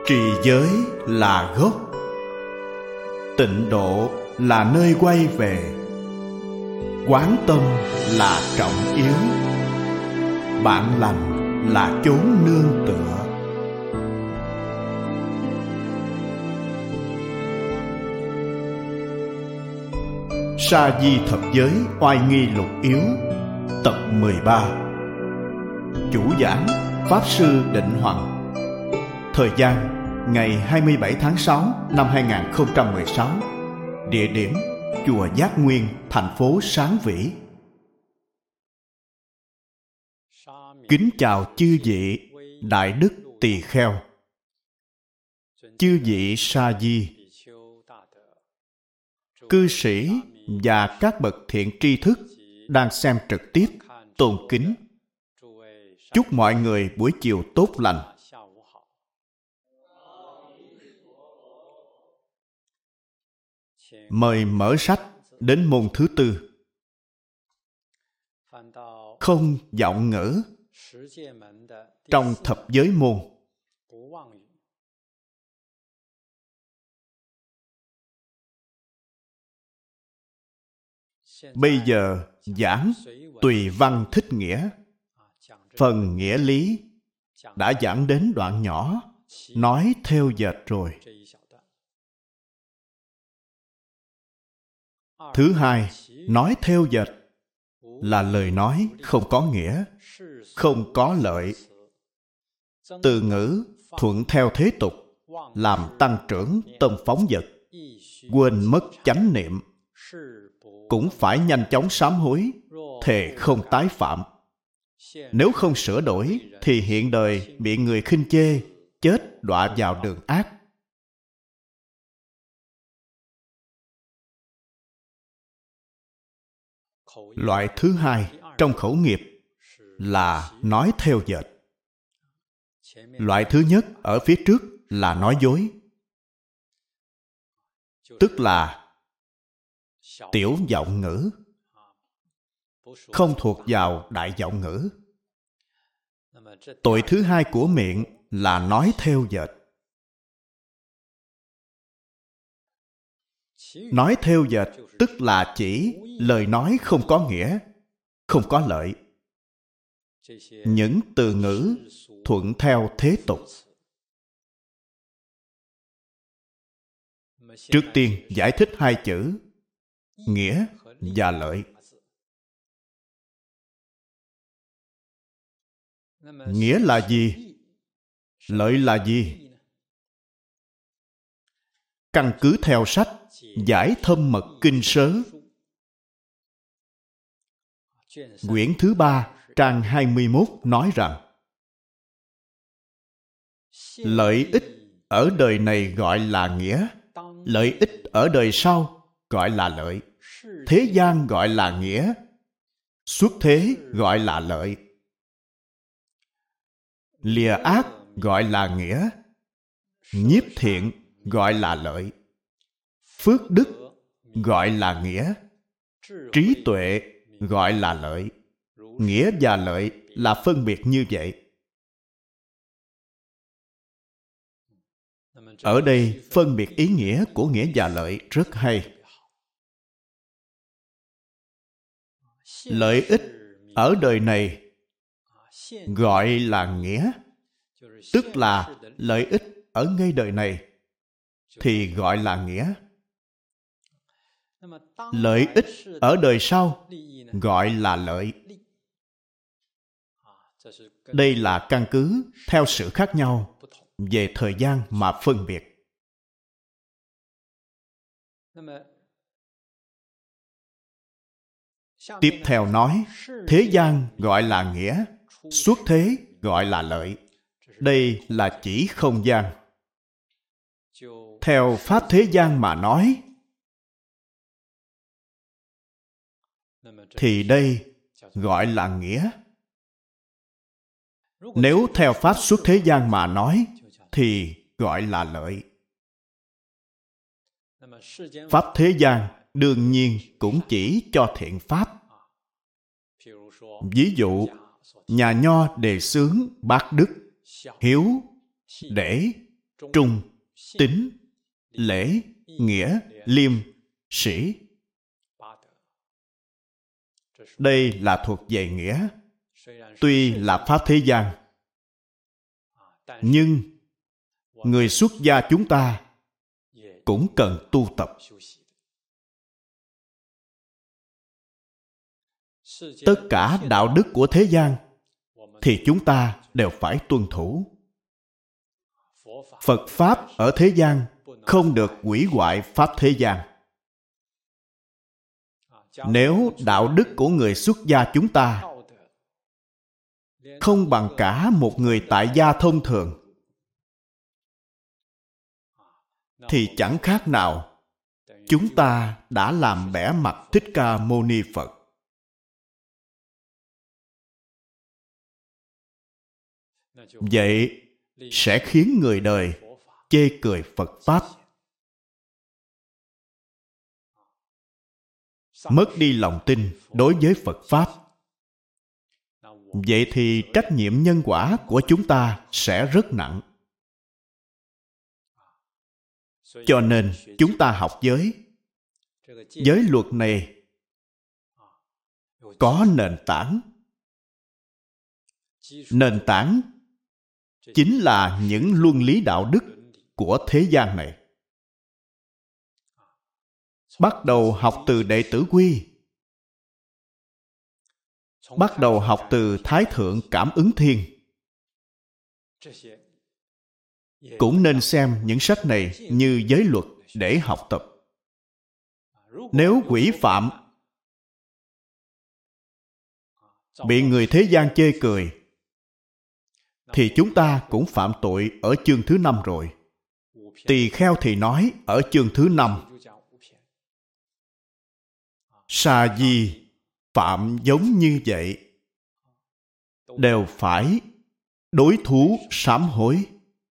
Trì giới là gốc, tịnh độ là nơi quay về, quán tâm là trọng yếu, bạn lành là chốn nương tựa. Sa Di Thập Giới Oai Nghi Lục Yếu, tập 13. Chủ giảng Pháp Sư Định Hoằng. Thời gian ngày 27 tháng 6 năm 2016. Địa điểm Chùa Giác Nguyên, thành phố Sáng Vĩ. Kính chào chư vị Đại Đức Tỳ Kheo, chư vị Sa Di, cư sĩ và các bậc thiện tri thức đang xem trực tiếp, tôn kính. Chúc mọi người buổi chiều tốt lành. Mời mở sách đến môn thứ tư. Không vọng ngữ trong thập giới môn. Bây giờ giảng tùy văn thích nghĩa. Phần nghĩa lý đã giảng đến đoạn nhỏ, nói theo dệt rồi. Thứ hai, nói theo dệt là lời nói không có nghĩa, không có lợi. Từ ngữ thuận theo thế tục, làm tăng trưởng tâm phóng dật, quên mất chánh niệm. Cũng phải nhanh chóng sám hối, thề không tái phạm. Nếu không sửa đổi thì hiện đời bị người khinh chê, chết đọa vào đường ác. Loại thứ hai trong khẩu nghiệp là nói theo dệt. Loại thứ nhất ở phía trước là nói dối, tức là tiểu vọng ngữ, không thuộc vào đại vọng ngữ. Tội thứ hai của miệng là nói theo dệt. Nói theo dệt tức là chỉ lời nói không có nghĩa, không có lợi. Những từ ngữ thuận theo thế tục. Trước tiên giải thích hai chữ nghĩa và lợi. Nghĩa là gì? Lợi là gì? Căn cứ theo sách Giải Thâm Mật Kinh Sớ, quyển thứ 3, trang 21 nói rằng lợi ích ở đời này gọi là nghĩa, lợi ích ở đời sau gọi là lợi. Thế gian gọi là nghĩa, xuất thế gọi là lợi. Lìa ác gọi là nghĩa, nhiếp thiện gọi là lợi. Phước đức gọi là nghĩa, trí tuệ gọi là lợi. Nghĩa và lợi là phân biệt như vậy. Ở đây phân biệt ý nghĩa của nghĩa và lợi rất hay. Lợi ích ở đời này gọi là nghĩa, tức là lợi ích ở ngay đời này thì gọi là nghĩa. Lợi ích ở đời sau gọi là lợi. Đây là căn cứ theo sự khác nhau về thời gian mà phân biệt. Tiếp theo nói, thế gian gọi là nghĩa, xuất thế gọi là lợi. Đây là chỉ không gian. Theo pháp thế gian mà nói, thì đây gọi là nghĩa. Nếu theo pháp xuất thế gian mà nói, thì gọi là lợi. Pháp thế gian đương nhiên cũng chỉ cho thiện pháp. Ví dụ, nhà Nho đề xướng bác đức, hiếu, để, trung, tín, lễ, nghĩa, liêm, sĩ. Đây là thuộc về nghĩa. Tuy là pháp thế gian, nhưng người xuất gia chúng ta cũng cần tu tập. Tất cả đạo đức của thế gian thì chúng ta đều phải tuân thủ. Phật Pháp ở thế gian không được hủy hoại Pháp thế gian. Nếu đạo đức của người xuất gia chúng ta không bằng cả một người tại gia thông thường, thì chẳng khác nào chúng ta đã làm bẽ mặt Thích Ca Mâu Ni Phật. Vậy sẽ khiến người đời chê cười Phật Pháp, mất đi lòng tin đối với Phật Pháp. Vậy thì trách nhiệm nhân quả của chúng ta sẽ rất nặng. Cho nên chúng ta học giới. Giới luật này có nền tảng. Nền tảng chính là những luân lý đạo đức của thế gian này. Bắt đầu học từ Đệ Tử Quy, bắt đầu học từ Thái Thượng Cảm Ứng Thiên. Cũng nên xem những sách này như giới luật để học tập. Nếu quỷ phạm, bị người thế gian chê cười, thì chúng ta cũng phạm tội ở chương thứ 5 rồi. Tỳ kheo thì nói ở chương thứ 5. Sa di phạm giống như vậy, đều phải đối thú sám hối.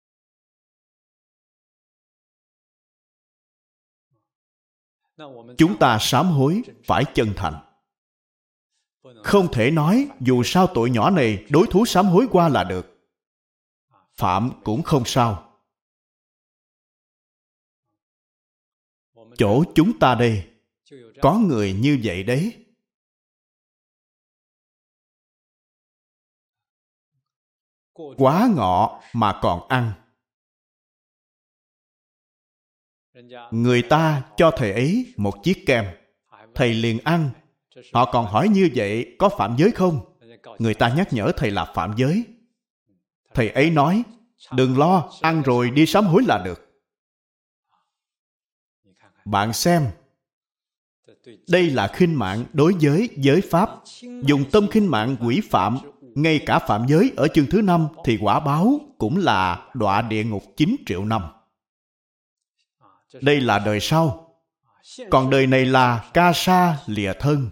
Chúng ta sám hối phải chân thành. Không thể nói dù sao tội nhỏ này đối thú sám hối qua là được. Phạm cũng không sao. Chỗ chúng ta đây có người như vậy đấy. Quá ngọ mà còn ăn. Người ta cho thầy ấy một chiếc kem, thầy liền ăn. Họ còn hỏi như vậy có phạm giới không? Người ta nhắc nhở thầy là phạm giới. Thầy ấy nói, đừng lo, ăn rồi đi sám hối là được. Bạn xem, đây là khinh mạng đối với giới pháp. Dùng tâm khinh mạng quỷ phạm, ngay cả phạm giới ở chương thứ 5 thì quả báo cũng là đọa địa ngục 9 triệu năm. Đây là đời sau. Còn đời này là ca sa lìa thân.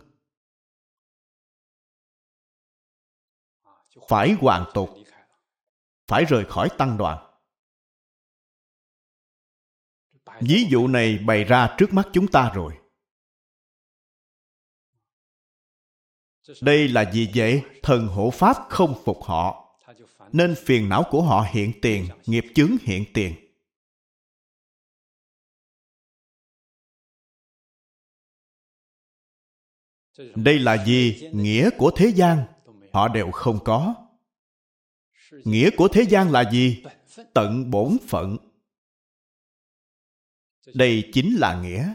Phải hoàn tục, phải rời khỏi tăng đoàn. Ví dụ này bày ra trước mắt chúng ta rồi. Đây là gì vậy? Thần hộ pháp không phục họ, nên phiền não của họ hiện tiền, nghiệp chướng hiện tiền. Đây là gì? Nghĩa của thế gian họ đều không có. Nghĩa của thế gian là gì? Tận bổn phận. Đây chính là nghĩa.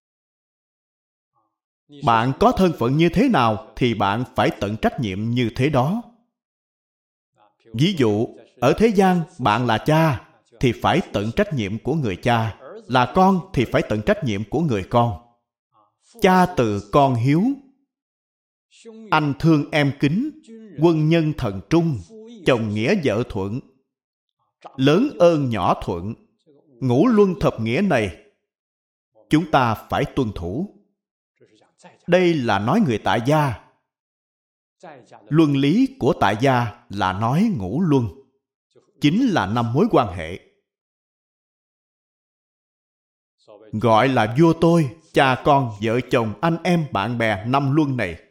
Bạn có thân phận như thế nào thì bạn phải tận trách nhiệm như thế đó. Ví dụ, ở thế gian bạn là cha thì phải tận trách nhiệm của người cha, là con thì phải tận trách nhiệm của người con. Cha từ con hiếu, anh thương em kính, quân nhân thần trung, chồng nghĩa vợ thuận, lớn ơn nhỏ thuận. Ngũ luân thập nghĩa này chúng ta phải tuân thủ. Đây là nói người tại gia. Luân lý của tại gia là nói ngũ luân, chính là 5 mối quan hệ. Gọi là vua tôi, cha con, vợ chồng, anh em, bạn bè 5 luân này.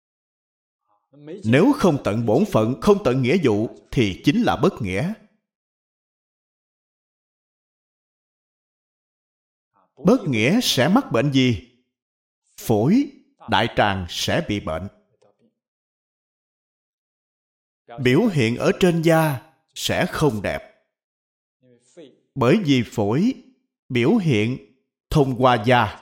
Nếu không tận bổn phận, không tận nghĩa vụ thì chính là bất nghĩa. bất nghĩa sẽ mắc bệnh gì? Phổi, đại tràng sẽ bị bệnh. Biểu hiện ở trên da sẽ không đẹp. Bởi vì phổi biểu hiện thông qua da.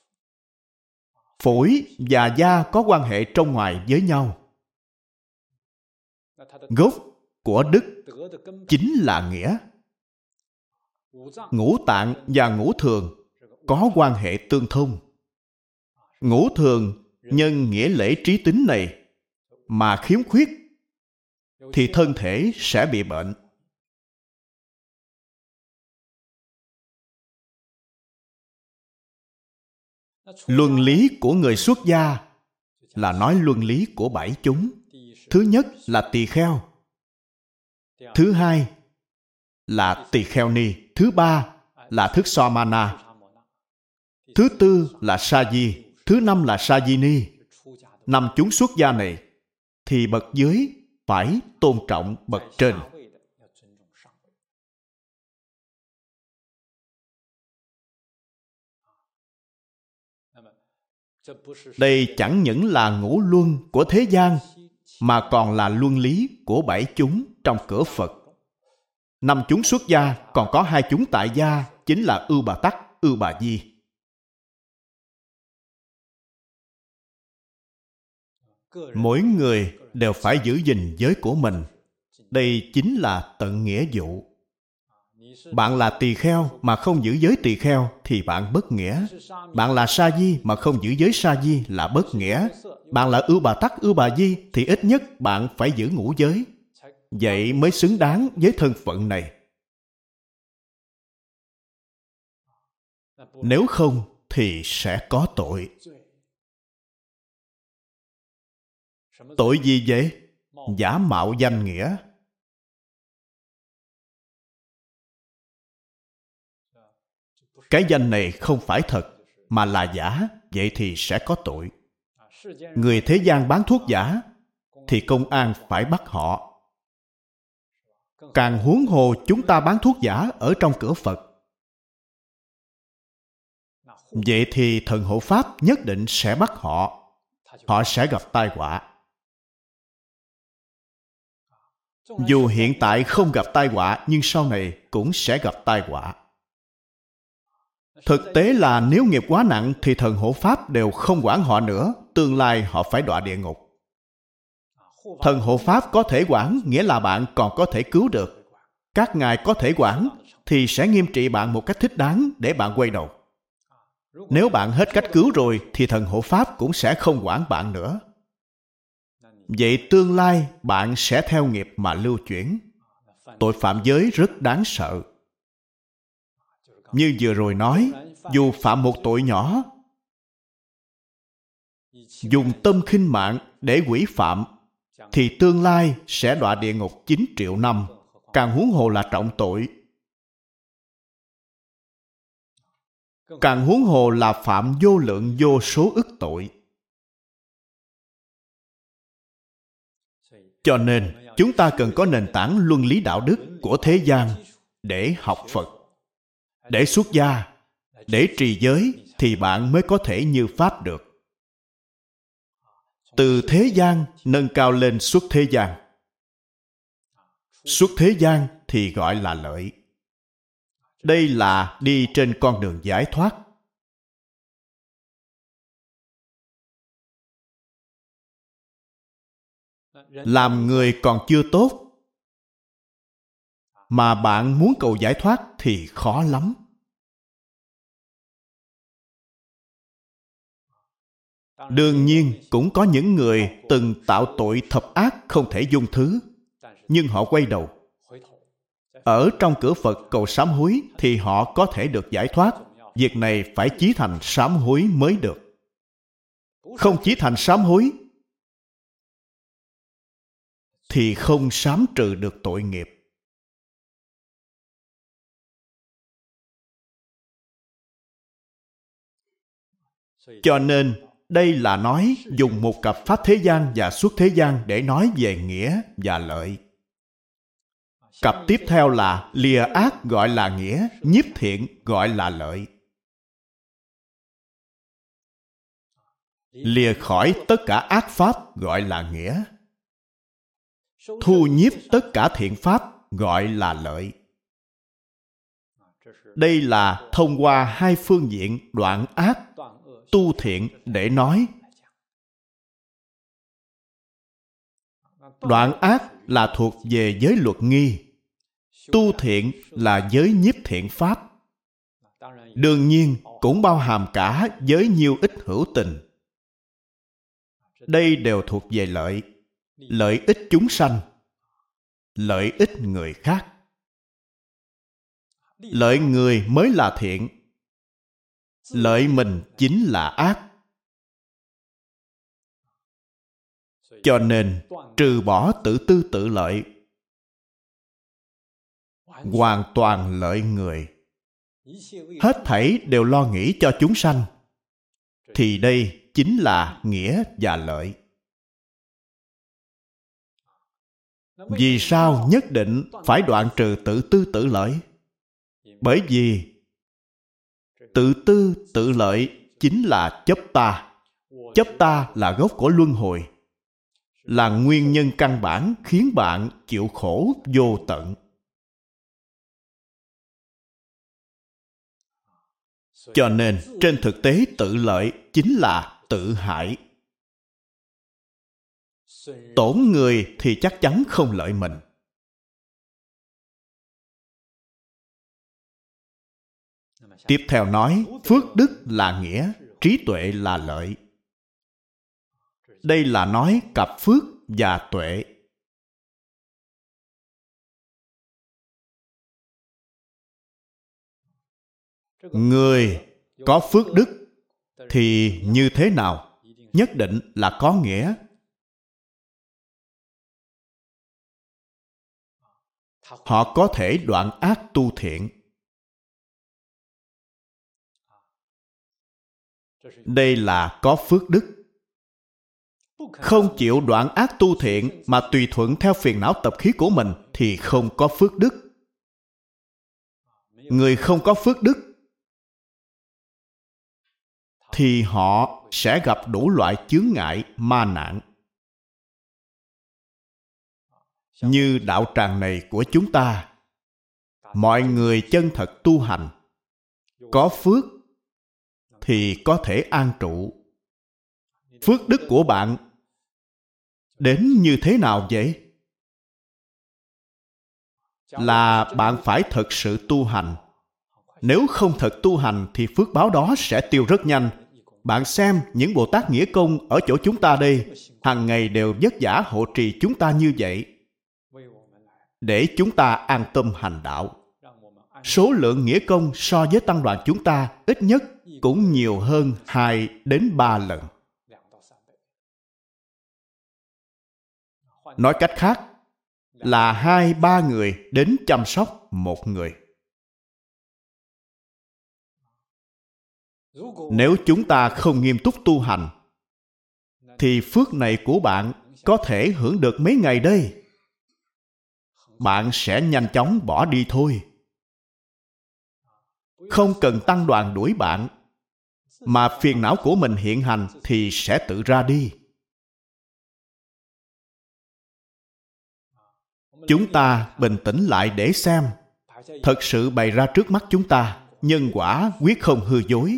Phổi và da có quan hệ trong ngoài với nhau. Gốc của đức chính là nghĩa. Ngũ tạng và ngũ thường có quan hệ tương thông. Ngũ thường nhân nghĩa lễ trí tính này mà khiếm khuyết thì thân thể sẽ bị bệnh. Luân lý của người xuất gia là nói luân lý của bảy chúng. Thứ nhất là tỳ kheo. Thứ hai là tỳ kheo ni. Thứ ba là thức so ma na. Thứ tư là sa di. Thứ năm là sa di ni. Năm chúng xuất gia này thì bậc dưới phải tôn trọng bậc trên. Đây chẳng những là ngũ luân của thế gian, mà còn là luân lý của bảy chúng trong cửa Phật. Năm chúng xuất gia còn có hai chúng tại gia, chính là Ưu Bà Tắc, Ưu Bà Di. Mỗi người đều phải giữ gìn giới của mình. Đây chính là tận nghĩa vụ. Bạn là tỳ kheo mà không giữ giới tỳ kheo thì bạn bất nghĩa. Bạn là sa di mà không giữ giới sa di là bất nghĩa. Bạn là Ưu Bà Tắc, Ưu Bà Di thì ít nhất bạn phải giữ ngũ giới. Vậy mới xứng đáng với thân phận này. Nếu không thì sẽ có tội. Tội gì vậy? Giả mạo danh nghĩa. Cái danh này không phải thật, mà là giả, vậy thì sẽ có tội. Người thế gian bán thuốc giả, thì công an phải bắt họ. Càng huống hồ chúng ta bán thuốc giả ở trong cửa Phật. Vậy thì thần hộ Pháp nhất định sẽ bắt họ. Họ sẽ gặp tai họa. Dù hiện tại không gặp tai họa, nhưng sau này cũng sẽ gặp tai họa. Thực tế là nếu nghiệp quá nặng thì thần hộ Pháp đều không quản họ nữa, tương lai họ phải đọa địa ngục. Thần hộ Pháp có thể quản, nghĩa là bạn còn có thể cứu được. Các ngài có thể quản thì sẽ nghiêm trị bạn một cách thích đáng để bạn quay đầu. Nếu bạn hết cách cứu rồi thì thần hộ Pháp cũng sẽ không quản bạn nữa. Vậy tương lai bạn sẽ theo nghiệp mà lưu chuyển. Tội phạm giới rất đáng sợ. Như vừa rồi nói, dù phạm một tội nhỏ, dùng tâm khinh mạng để quỷ phạm, thì tương lai sẽ đọa địa ngục 9 triệu năm, càng huống hồ là trọng tội. Càng huống hồ là phạm vô lượng vô số ức tội. Cho nên, chúng ta cần có nền tảng luân lý đạo đức của thế gian để học Phật. Để xuất gia, để trì giới thì bạn mới có thể như Pháp được. Từ thế gian nâng cao lên xuất thế gian. Xuất thế gian thì gọi là lợi. Đây là đi trên con đường giải thoát. Làm người còn chưa tốt, mà bạn muốn cầu giải thoát thì khó lắm. Đương nhiên cũng có những người từng tạo tội thập ác không thể dung thứ, nhưng họ quay đầu. Ở trong cửa Phật cầu sám hối thì họ có thể được giải thoát. Việc này phải chí thành sám hối mới được. Không chí thành sám hối thì không sám trừ được tội nghiệp. Cho nên, đây là nói dùng một cặp pháp thế gian và xuất thế gian để nói về nghĩa và lợi. Cặp tiếp theo là lìa ác gọi là nghĩa, nhiếp thiện gọi là lợi. lìa khỏi tất cả ác pháp gọi là nghĩa, thu nhiếp tất cả thiện pháp gọi là lợi. Đây là thông qua hai phương diện đoạn ác, tu thiện để nói. Đoạn ác là thuộc về giới luật nghi, tu thiện là giới nhiếp thiện pháp. Đương nhiên cũng bao hàm cả giới nhiêu ích hữu tình. Đây đều thuộc về lợi, lợi ích chúng sanh, lợi ích người khác. Lợi người mới là thiện, lợi mình chính là ác. Cho nên trừ bỏ tự tư tự lợi, hoàn toàn lợi người, hết thảy đều lo nghĩ cho chúng sanh, thì đây chính là nghĩa và lợi. Vì sao nhất định phải đoạn trừ tự tư tự lợi? Bởi vì tự tư tự lợi chính là chấp ta. Chấp ta là gốc của luân hồi, là nguyên nhân căn bản khiến bạn chịu khổ vô tận. Cho nên trên thực tế tự lợi chính là tự hại. Tổn người thì chắc chắn không lợi mình. Tiếp theo nói, phước đức là nghĩa, trí tuệ là lợi. Đây là nói cặp phước và tuệ. Người có phước đức thì như thế nào? Nhất định là có nghĩa. Họ có thể đoạn ác tu thiện. Đây là có phước đức. Không chịu đoạn ác tu thiện mà tùy thuận theo phiền não tập khí của mình thì không có phước đức. Người không có phước đức thì họ sẽ gặp đủ loại chướng ngại ma nạn. Như đạo tràng này của chúng ta, mọi người chân thật tu hành, có phước thì có thể an trụ. Phước đức của bạn đến như thế nào vậy? Là bạn phải thật sự tu hành. Nếu không thật tu hành thì phước báo đó sẽ tiêu rất nhanh. Bạn xem những Bồ Tát Nghĩa Công ở chỗ chúng ta đây, hàng ngày đều vất vả hộ trì chúng ta như vậy, để chúng ta an tâm hành đạo. Số lượng nghĩa công so với tăng đoàn chúng ta ít nhất cũng nhiều hơn 2 đến 3 lần. Nói cách khác là 2-3 người đến chăm sóc một người. Nếu chúng ta không nghiêm túc tu hành thì phước này của bạn có thể hưởng được mấy ngày đây. Bạn sẽ nhanh chóng bỏ đi thôi. Không cần tăng đoàn đuổi bạn, mà phiền não của mình hiện hành thì sẽ tự ra đi. Chúng ta bình tĩnh lại để xem. Thật sự bày ra trước mắt chúng ta, nhân quả quyết không hư dối.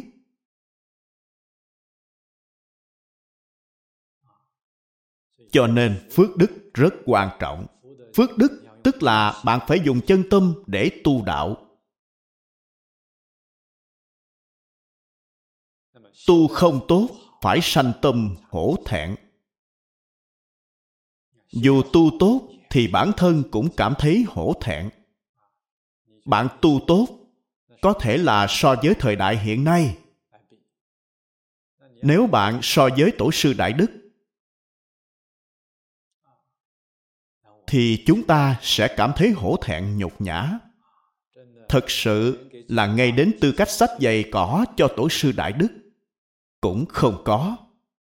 Cho nên phước đức rất quan trọng. Phước đức tức là bạn phải dùng chân tâm để tu đạo. Tu không tốt, phải sanh tâm hổ thẹn. Dù tu tốt thì bản thân cũng cảm thấy hổ thẹn. Bạn tu tốt có thể là so với thời đại hiện nay. Nếu bạn so với tổ sư Đại Đức thì chúng ta sẽ cảm thấy hổ thẹn nhục nhã. Thật sự là ngay đến tư cách xách giày cỏ cho tổ sư Đại Đức cũng không có.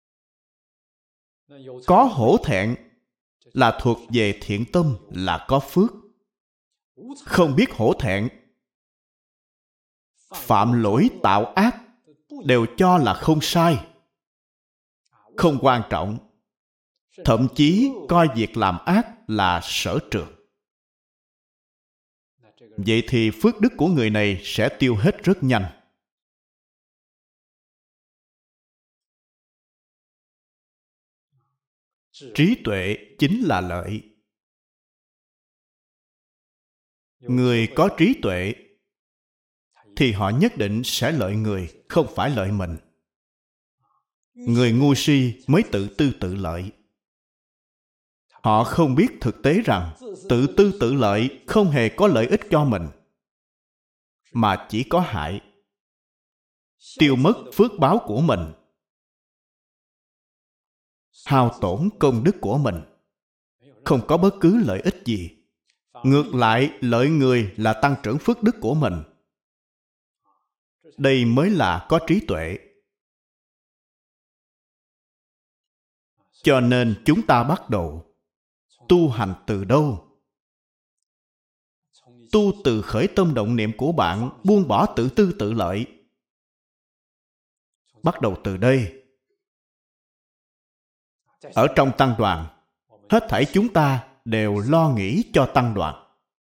Có hổ thẹn là thuộc về thiện tâm, là có phước. Không biết hổ thẹn, phạm lỗi tạo ác đều cho là không sai. không quan trọng, thậm chí coi việc làm ác là sở trường. Vậy thì phước đức của người này sẽ tiêu hết rất nhanh. Trí tuệ chính là lợi. Người có trí tuệ thì họ nhất định sẽ lợi người, không phải lợi mình. Người ngu si mới tự tư tự lợi. Họ không biết thực tế rằng tự tư tự lợi không hề có lợi ích cho mình, mà chỉ có hại, tiêu mất phước báo của mình, hao tổn công đức của mình, không có bất cứ lợi ích gì. Ngược lại, lợi người là tăng trưởng phước đức của mình. Đây mới là có trí tuệ. Cho nên chúng ta bắt đầu tu hành từ đâu? Tu từ khởi tâm động niệm của bạn, buông bỏ tự tư tự lợi. Bắt đầu từ đây. Ở trong tăng đoàn, hết thảy chúng ta đều lo nghĩ cho tăng đoàn,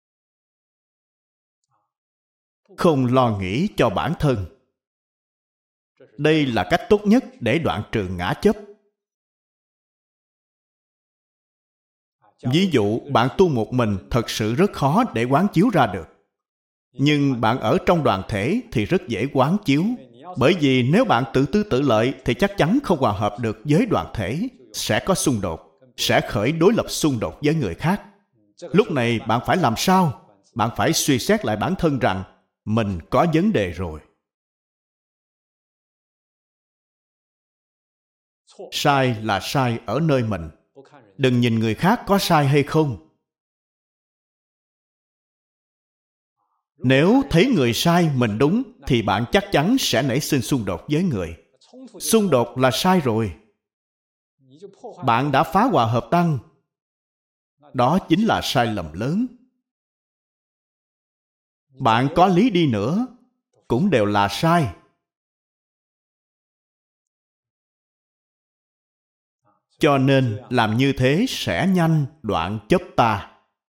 không lo nghĩ cho bản thân. Đây là cách tốt nhất để đoạn trừ ngã chấp. Ví dụ, bạn tu một mình thật sự rất khó để quán chiếu ra được. Nhưng bạn ở trong đoàn thể thì rất dễ quán chiếu. Bởi vì nếu bạn tự tư tự lợi thì chắc chắn không hòa hợp được với đoàn thể, sẽ có xung đột, sẽ khởi đối lập xung đột với người khác. Lúc này bạn phải làm sao? Bạn phải suy xét lại bản thân rằng mình có vấn đề rồi. Sai là sai ở nơi mình. Đừng nhìn người khác có sai hay không. Nếu thấy người sai, mình đúng, thì bạn chắc chắn sẽ nảy sinh xung đột với người. Xung đột là sai rồi. Bạn đã phá hòa hợp tăng. Đó chính là sai lầm lớn. Bạn có lý đi nữa, cũng đều là sai. Cho nên làm như thế sẽ nhanh đoạn chấp ta.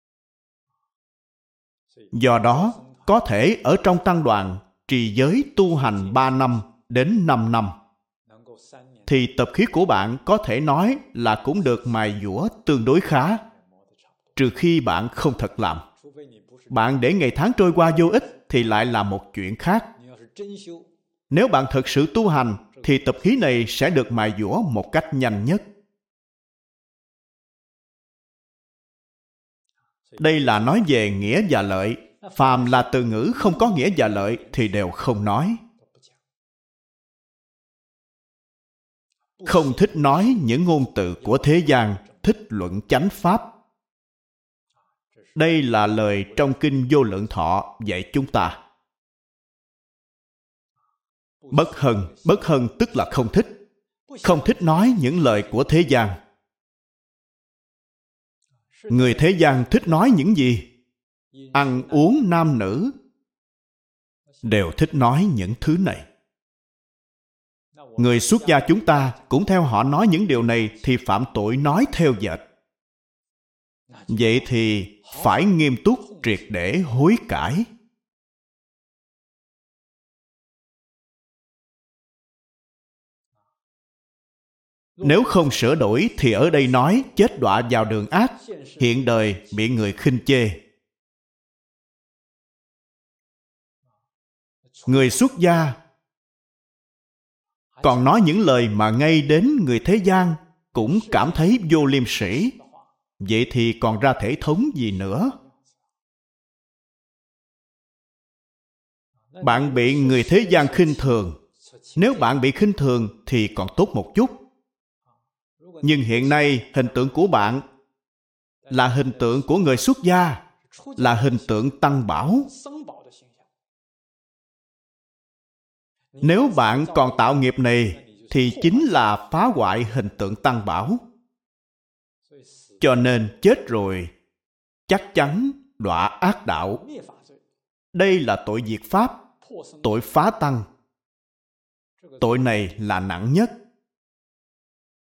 Do đó, có thể ở trong tăng đoàn trì giới tu hành 3 năm đến 5 năm, thì tập khí của bạn có thể nói là cũng được mài dũa tương đối khá, trừ khi bạn không thật làm. Bạn để ngày tháng trôi qua vô ích thì lại là một chuyện khác. Nếu bạn thật sự tu hành, thì tập khí này sẽ được mài dũa một cách nhanh nhất. Đây là nói về nghĩa và lợi. Phàm là từ ngữ không có nghĩa và lợi thì đều không nói. Không thích nói những ngôn từ của thế gian, thích luận chánh pháp. Đây là lời trong Kinh Vô Lượng Thọ dạy chúng ta. Bất hân tức là không thích. Không thích nói những lời của thế gian. Người thế gian thích nói những gì? Ăn uống nam nữ đều thích nói những thứ này. Người xuất gia chúng ta cũng theo họ nói những điều này thì phạm tội nói theo dệt. Vậy thì phải nghiêm túc triệt để hối cải. Nếu không sửa đổi thì ở đây nói chết đọa vào đường ác, hiện đời bị người khinh chê. Người xuất gia còn nói những lời mà ngay đến người thế gian cũng cảm thấy vô liêm sỉ. Vậy thì còn ra thể thống gì nữa? Bạn bị người thế gian khinh thường. Nếu bạn bị khinh thường thì còn tốt một chút. Nhưng hiện nay hình tượng của bạn là hình tượng của người xuất gia, là hình tượng tăng bảo. Nếu bạn còn tạo nghiệp này thì chính là phá hoại hình tượng tăng bảo. Cho nên chết rồi chắc chắn đọa ác đạo. Đây là tội diệt pháp, tội phá tăng. Tội này là nặng nhất.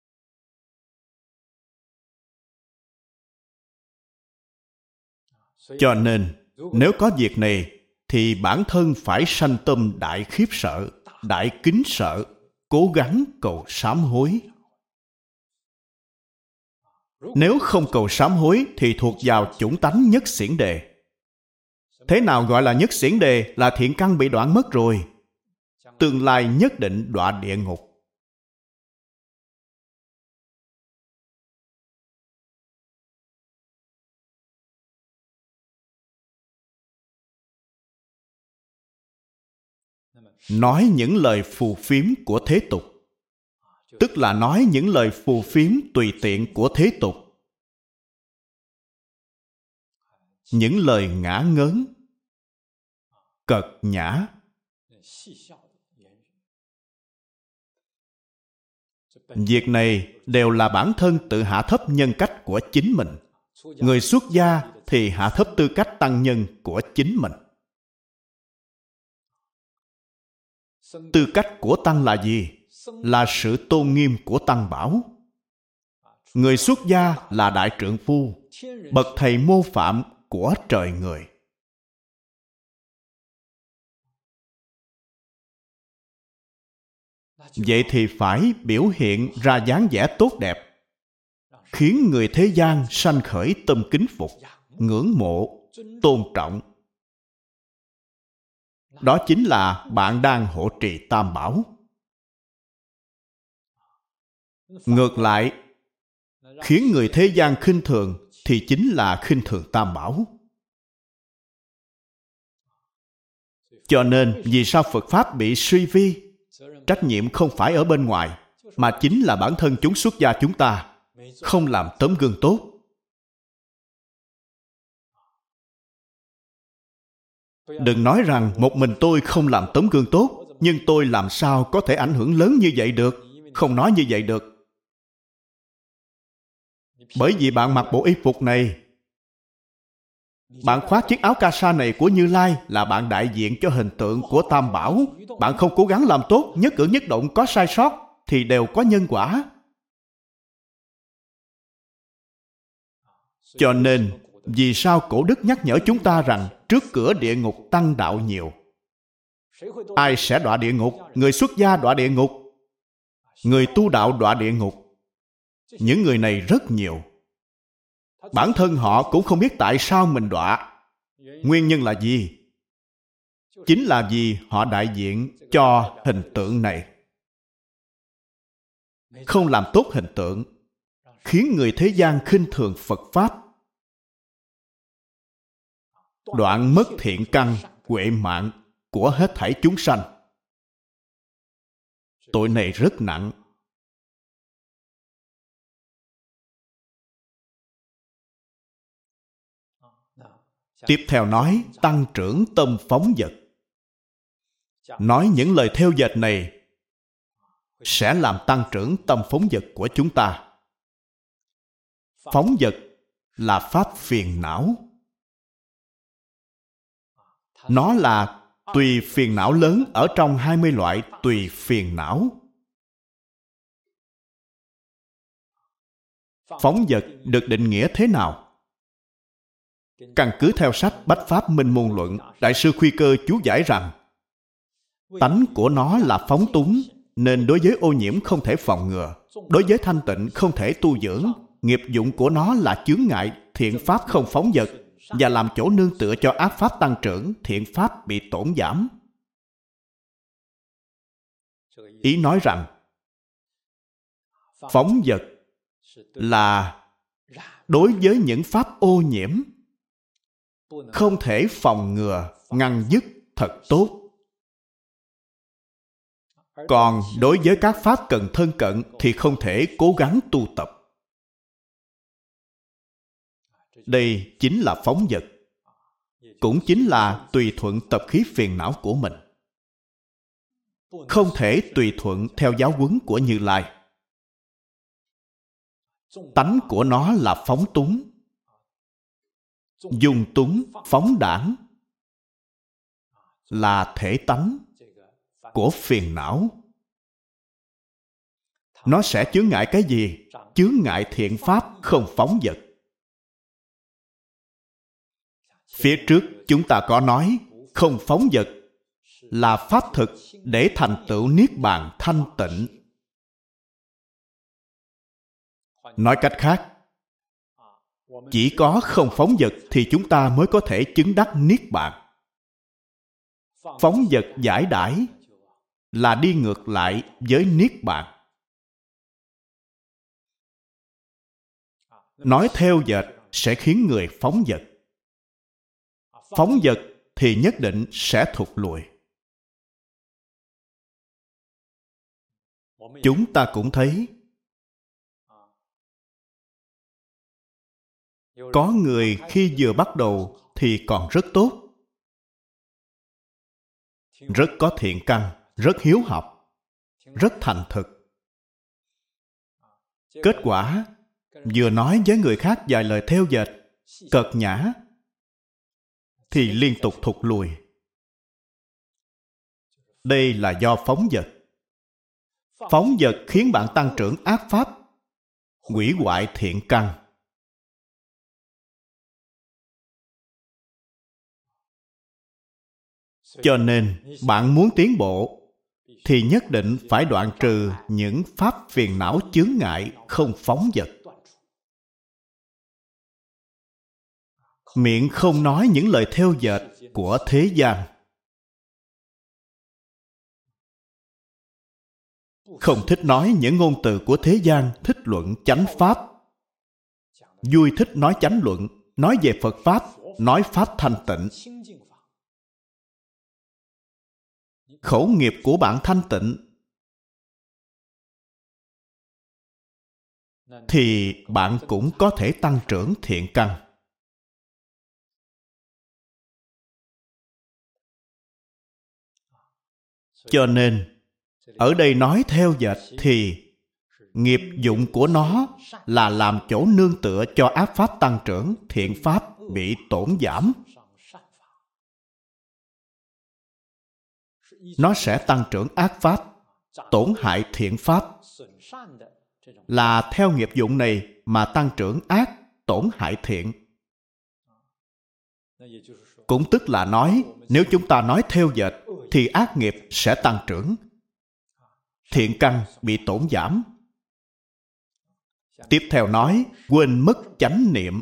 Cho nên, nếu có việc này, thì bản thân phải sanh tâm đại khiếp sợ, đại kính sợ, cố gắng cầu sám hối. Nếu không cầu sám hối thì thuộc vào chủng tánh nhất xiển đề. Thế nào gọi là nhất xiển đề? Là thiện căn bị đoạn mất rồi. Tương lai nhất định đọa địa ngục. Nói những lời phù phiếm của thế tục, tức là nói những lời phù phiếm tùy tiện của thế tục. Những lời ngã ngớn, cợt nhã. Việc này đều là bản thân tự hạ thấp nhân cách của chính mình. Người xuất gia thì hạ thấp tư cách tăng nhân của chính mình. Tư cách của tăng là gì? Là sự tôn nghiêm của tăng bảo. Người xuất gia là đại trượng phu, bậc thầy mô phạm của trời người. Vậy thì phải biểu hiện ra dáng vẻ tốt đẹp, khiến người thế gian sanh khởi tâm kính phục, ngưỡng mộ, tôn trọng. Đó chính là bạn đang hộ trì tam bảo. Ngược lại, khiến người thế gian khinh thường thì chính là khinh thường tam bảo. Cho nên, vì sao Phật Pháp bị suy vi? Trách nhiệm không phải ở bên ngoài, mà chính là bản thân chúng xuất gia chúng ta, không làm tấm gương tốt. Đừng nói rằng một mình tôi không làm tấm gương tốt, nhưng tôi làm sao có thể ảnh hưởng lớn như vậy được? Không nói như vậy được. Bởi vì bạn mặc bộ y phục này, bạn khoác chiếc áo ca sa này của Như Lai là bạn đại diện cho hình tượng của Tam Bảo. Bạn không cố gắng làm tốt, nhất cử nhất động có sai sót, thì đều có nhân quả. Cho nên, vì sao Cổ Đức nhắc nhở chúng ta rằng trước cửa địa ngục tăng đạo nhiều? Ai sẽ đọa địa ngục? Người xuất gia đọa địa ngục. Người tu đạo đọa địa ngục. Những người này rất nhiều. Bản thân họ cũng không biết tại sao mình đọa. Nguyên nhân là gì? Chính là vì họ đại diện cho hình tượng này. Không làm tốt hình tượng, khiến người thế gian khinh thường Phật Pháp, đoạn mất thiện căn, huệ mạng của hết thảy chúng sanh. Tội này rất nặng. Tiếp theo nói tăng trưởng tâm phóng dật. Nói những lời theo dệt này sẽ làm tăng trưởng tâm phóng dật của chúng ta. Phóng dật là pháp phiền não. Nó là tùy phiền não lớn ở trong 20 loại tùy phiền não. Phóng dật được định nghĩa thế nào? Căn cứ theo sách Bách Pháp Minh Môn Luận, Đại sư Khuy Cơ chú giải rằng tánh của nó là phóng túng, nên đối với ô nhiễm không thể phòng ngừa, đối với thanh tịnh không thể tu dưỡng. Nghiệp dụng của nó là chướng ngại, thiện pháp không phóng dật, và làm chỗ nương tựa cho ác pháp tăng trưởng, thiện pháp bị tổn giảm. Ý nói rằng phóng dật là đối với những pháp ô nhiễm không thể phòng ngừa, ngăn dứt thật tốt. Còn đối với các pháp cần thân cận thì không thể cố gắng tu tập. Đây chính là phóng dật, cũng chính là tùy thuận tập khí phiền não của mình. Không thể tùy thuận theo giáo huấn của Như Lai. Tánh của nó là phóng túng, dung túng, phóng đãng, là thể tánh của phiền não. Nó sẽ chướng ngại cái gì? Chướng ngại thiện pháp không phóng dật. Phía trước chúng ta có nói không phóng dật là pháp thực để thành tựu niết bàn thanh tịnh. Nói cách khác, chỉ có không phóng dật thì chúng ta mới có thể chứng đắc niết bàn. Phóng dật giải đãi là đi ngược lại với niết bàn. Nói theo dệt sẽ khiến người phóng dật. Phóng dật thì nhất định sẽ thụt lùi. Chúng ta cũng thấy có người khi vừa bắt đầu thì còn rất tốt, rất có thiện căn, rất hiếu học, rất thành thực. Kết quả, vừa nói với người khác vài lời theo dệt, cợt nhã, thì liên tục thụt lùi. Đây là do phóng dật. Phóng dật khiến bạn tăng trưởng ác pháp, hủy hoại thiện căn. Cho nên, bạn muốn tiến bộ, thì nhất định phải đoạn trừ những pháp phiền não chướng ngại không phóng dật. Miệng không nói những lời theo dệt của thế gian. Không thích nói những ngôn từ của thế gian thích luận chánh pháp. Vui thích nói chánh luận, nói về Phật Pháp, nói Pháp thanh tịnh. Khẩu nghiệp của bạn thanh tịnh, thì bạn cũng có thể tăng trưởng thiện căn. Cho nên, ở đây nói theo dệt thì nghiệp dụng của nó là làm chỗ nương tựa cho ác pháp tăng trưởng, thiện pháp bị tổn giảm. Nó sẽ tăng trưởng ác pháp, tổn hại thiện pháp. Là theo nghiệp dụng này mà tăng trưởng ác, tổn hại thiện. Cũng tức là nói, nếu chúng ta nói theo dệt, thì ác nghiệp sẽ tăng trưởng. Thiện căn bị tổn giảm. Tiếp theo nói, quên mất chánh niệm.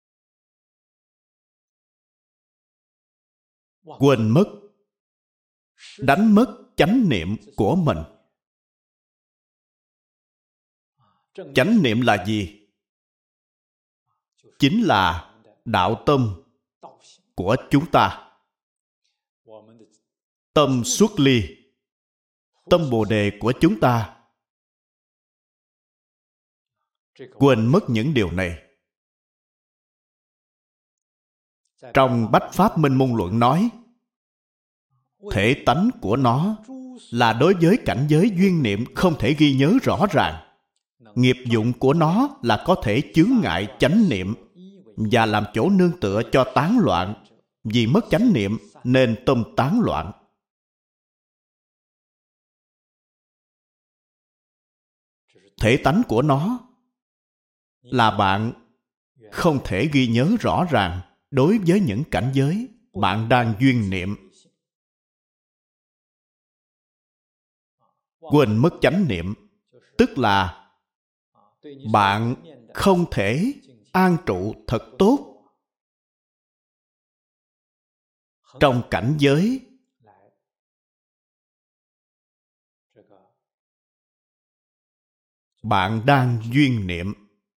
Quên mất, đánh mất chánh niệm của mình. Chánh niệm là gì? Chính là đạo tâm của chúng ta. Tâm xuất ly, tâm Bồ Đề của chúng ta. Quên mất những điều này. Trong Bách Pháp Minh Môn Luận nói, thể tánh của nó là đối với cảnh giới duyên niệm không thể ghi nhớ rõ ràng. Nghiệp dụng của nó là có thể chướng ngại chánh niệm và làm chỗ nương tựa cho tán loạn. Vì mất chánh niệm nên tâm tán loạn. Thể tánh của nó là bạn không thể ghi nhớ rõ ràng đối với những cảnh giới bạn đang duyên niệm. Quên mất chánh niệm, tức là bạn không thể an trụ thật tốt trong cảnh giới bạn đang duyên niệm.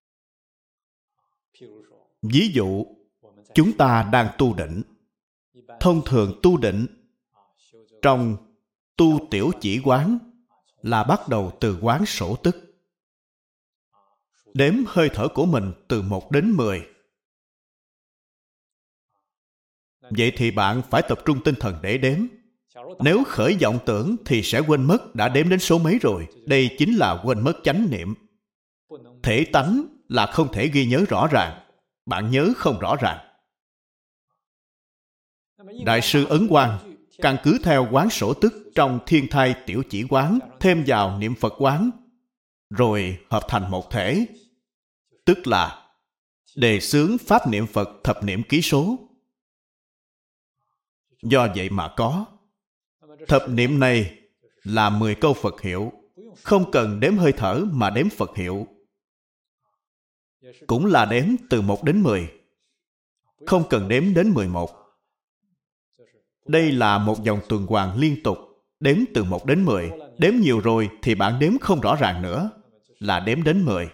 Ví dụ, chúng ta đang tu định. Thông thường tu định trong tu tiểu chỉ quán là bắt đầu từ quán sổ tức. Đếm hơi thở của mình từ 1 đến 10. Vậy thì bạn phải tập trung tinh thần để đếm. Nếu khởi vọng tưởng thì sẽ quên mất đã đếm đến số mấy rồi. Đây chính là quên mất chánh niệm. Thể tánh là không thể ghi nhớ rõ ràng. Bạn nhớ không rõ ràng. Đại sư Ấn Quang căn cứ theo quán sổ tức trong thiên thai tiểu chỉ quán, thêm vào niệm Phật quán, rồi hợp thành một thể. Tức là đề xướng pháp niệm Phật thập niệm ký số. Do vậy mà có. Thập niệm này là 10 câu Phật hiệu, không cần đếm hơi thở mà đếm Phật hiệu. Cũng là đếm từ 1 đến 10, không cần đếm đến 11. Đây là một vòng tuần hoàn liên tục, đếm từ 1 đến 10. Đếm nhiều rồi thì bạn đếm không rõ ràng nữa, là đếm đến 10.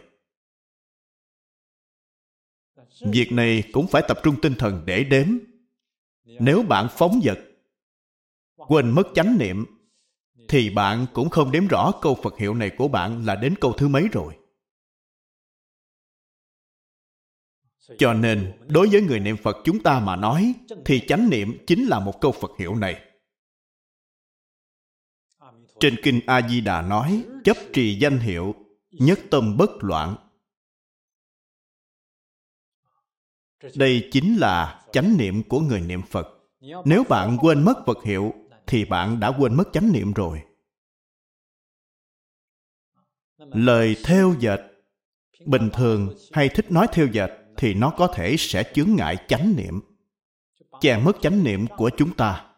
Việc này cũng phải tập trung tinh thần để đếm. Nếu bạn phóng dật, quên mất chánh niệm, thì bạn cũng không đếm rõ câu Phật hiệu này của bạn là đến câu thứ mấy rồi. Cho nên, đối với người niệm Phật chúng ta mà nói, thì chánh niệm chính là một câu Phật hiệu này. Trên Kinh A-di-đà nói, chấp trì danh hiệu, nhất tâm bất loạn. Đây chính là chánh niệm của người niệm Phật. Nếu bạn quên mất Phật hiệu, thì bạn đã quên mất chánh niệm rồi. Lời theo dệt, bình thường hay thích nói theo dệt, thì nó có thể sẽ chướng ngại chánh niệm, che mất chánh niệm của chúng ta.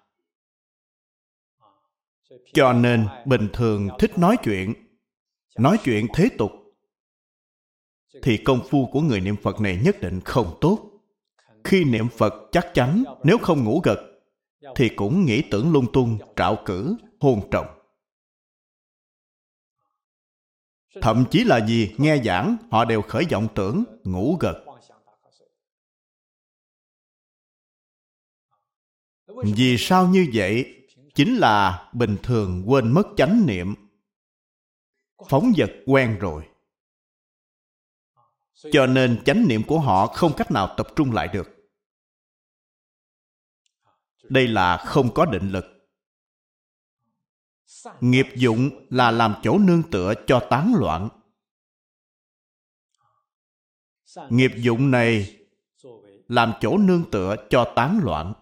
Cho nên, bình thường thích nói chuyện thế tục, thì công phu của người niệm Phật này nhất định không tốt. Khi niệm Phật chắc chắn, nếu không ngủ gật, thì cũng nghĩ tưởng lung tung, trạo cử, hôn trầm. Thậm chí là gì, nghe giảng, họ đều khởi vọng tưởng, ngủ gật. Vì sao như vậy? Chính là bình thường quên mất chánh niệm, phóng dật quen rồi. Cho nên chánh niệm của họ không cách nào tập trung lại được. Đây là không có định lực. Nghiệp dụng là làm chỗ nương tựa cho tán loạn. Nghiệp dụng này làm chỗ nương tựa cho tán loạn.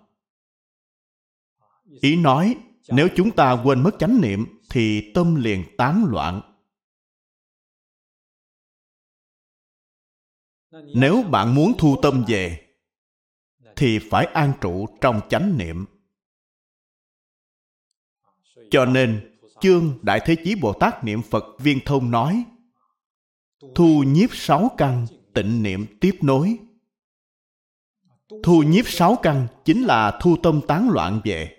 Ý nói, nếu chúng ta quên mất chánh niệm, thì tâm liền tán loạn. Nếu bạn muốn thu tâm về, thì phải an trụ trong chánh niệm. Cho nên, chương Đại Thế Chí Bồ Tát Niệm Phật Viên Thông nói, thu nhiếp 6 căn, tịnh niệm tiếp nối. Thu nhiếp 6 căn chính là thu tâm tán loạn về.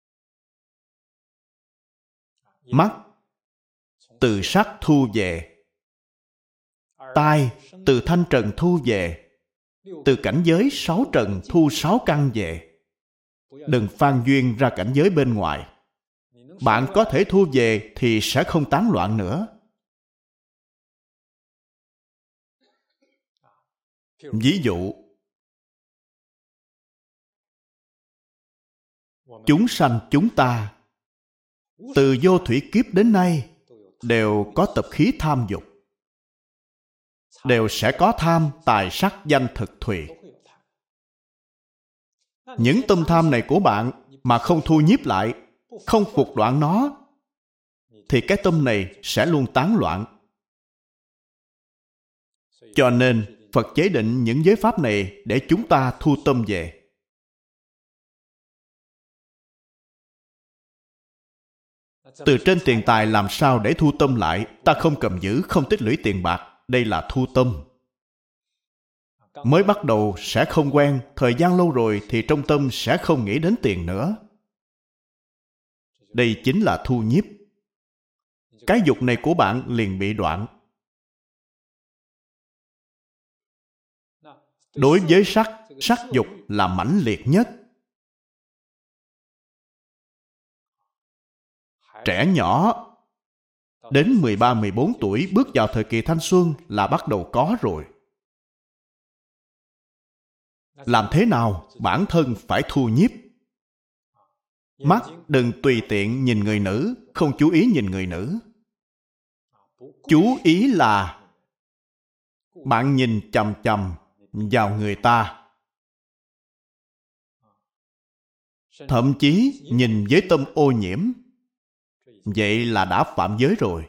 Mắt, từ sắc thu về. Tai, từ thanh trần thu về. Từ cảnh giới 6 trần thu 6 căn về. Đừng phan duyên ra cảnh giới bên ngoài. Bạn có thể thu về thì sẽ không tán loạn nữa. Ví dụ, chúng sanh chúng ta từ vô thủy kiếp đến nay đều có tập khí tham dục, đều sẽ có tham tài sắc danh thực thùy. Những tâm tham này của bạn mà không thu nhiếp lại, không phục đoạn nó, thì cái tâm này sẽ luôn tán loạn. Cho nên Phật chế định những giới pháp này để chúng ta thu tâm về. Từ trên tiền tài làm sao để thu tâm lại? Ta không cầm giữ, không tích lũy tiền bạc. Đây là thu tâm. Mới bắt đầu sẽ không quen, thời gian lâu rồi thì trong tâm sẽ không nghĩ đến tiền nữa. Đây chính là thu nhiếp. Cái dục này của bạn liền bị đoạn. Đối với sắc dục là mãnh liệt nhất. Trẻ nhỏ đến 13-14 tuổi bước vào thời kỳ thanh xuân là bắt đầu có rồi. Làm thế nào? Bản thân phải thu nhiếp. Mắt đừng tùy tiện nhìn người nữ, không chú ý nhìn người nữ. Chú ý là bạn nhìn chằm chằm vào người ta. Thậm chí nhìn với tâm ô nhiễm. Vậy là đã phạm giới rồi.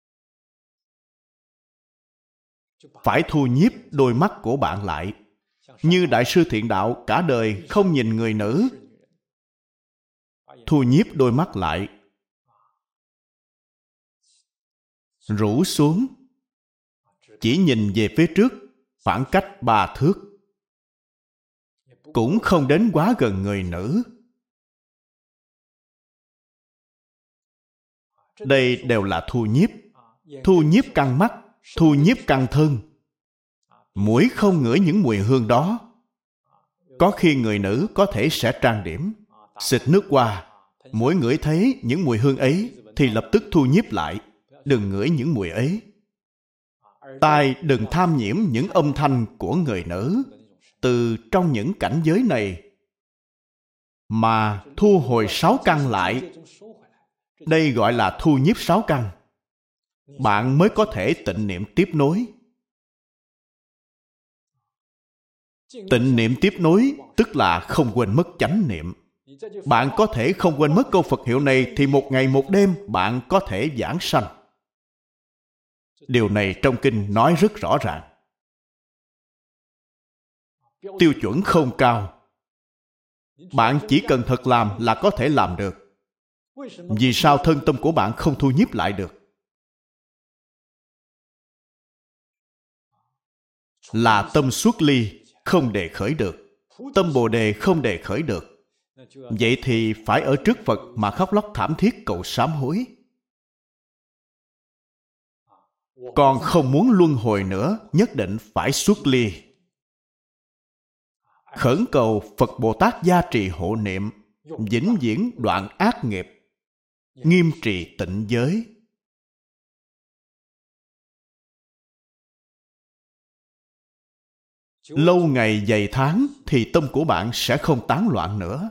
Phải thu nhiếp đôi mắt của bạn lại. Như Đại sư Thiện Đạo cả đời không nhìn người nữ, thu nhiếp đôi mắt lại, rũ xuống, chỉ nhìn về phía trước, khoảng cách 3 thước. Cũng không đến quá gần người nữ. Đây đều là thu nhiếp. Thu nhiếp căn mắt, thu nhiếp căn thân. Mũi không ngửi những mùi hương đó. Có khi người nữ có thể sẽ trang điểm, xịt nước hoa, mũi ngửi thấy những mùi hương ấy thì lập tức thu nhiếp lại, đừng ngửi những mùi ấy. Tai đừng tham nhiễm những âm thanh của người nữ. Từ trong những cảnh giới này mà thu hồi 6 căn lại. Đây gọi là thu nhiếp 6 căn. Bạn mới có thể tịnh niệm tiếp nối. Tịnh niệm tiếp nối tức là không quên mất chánh niệm. Bạn có thể không quên mất câu Phật hiệu này thì một ngày một đêm bạn có thể vãng sanh. Điều này trong kinh nói rất rõ ràng. Tiêu chuẩn không cao. Bạn chỉ cần thật làm là có thể làm được. Vì sao thân tâm của bạn không thu nhiếp lại được? Là tâm xuất ly, không đề khởi được. Tâm Bồ Đề không đề khởi được. Vậy thì phải ở trước Phật mà khóc lóc thảm thiết cầu sám hối. Con không muốn luân hồi nữa, nhất định phải xuất ly. Khẩn cầu Phật Bồ Tát gia trì hộ niệm, vĩnh viễn đoạn ác nghiệp, nghiêm trì tịnh giới. Lâu ngày dày tháng thì tâm của bạn sẽ không tán loạn nữa.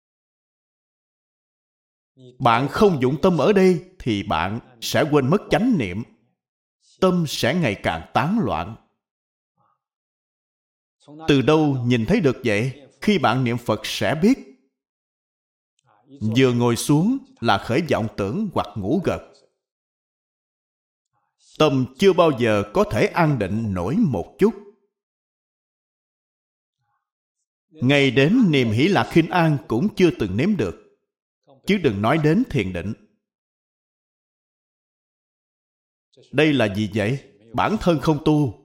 Bạn không dụng tâm ở đây thì bạn sẽ quên mất chánh niệm. Tâm sẽ ngày càng tán loạn. Từ đâu nhìn thấy được vậy? Khi bạn niệm Phật sẽ biết. Vừa ngồi xuống là khởi vọng tưởng hoặc ngủ gật. Tâm chưa bao giờ có thể an định nổi một chút. Ngay đến niềm hỷ lạc khinh an cũng chưa từng nếm được, chứ đừng nói đến thiền định. Đây là gì vậy? Bản thân không tu,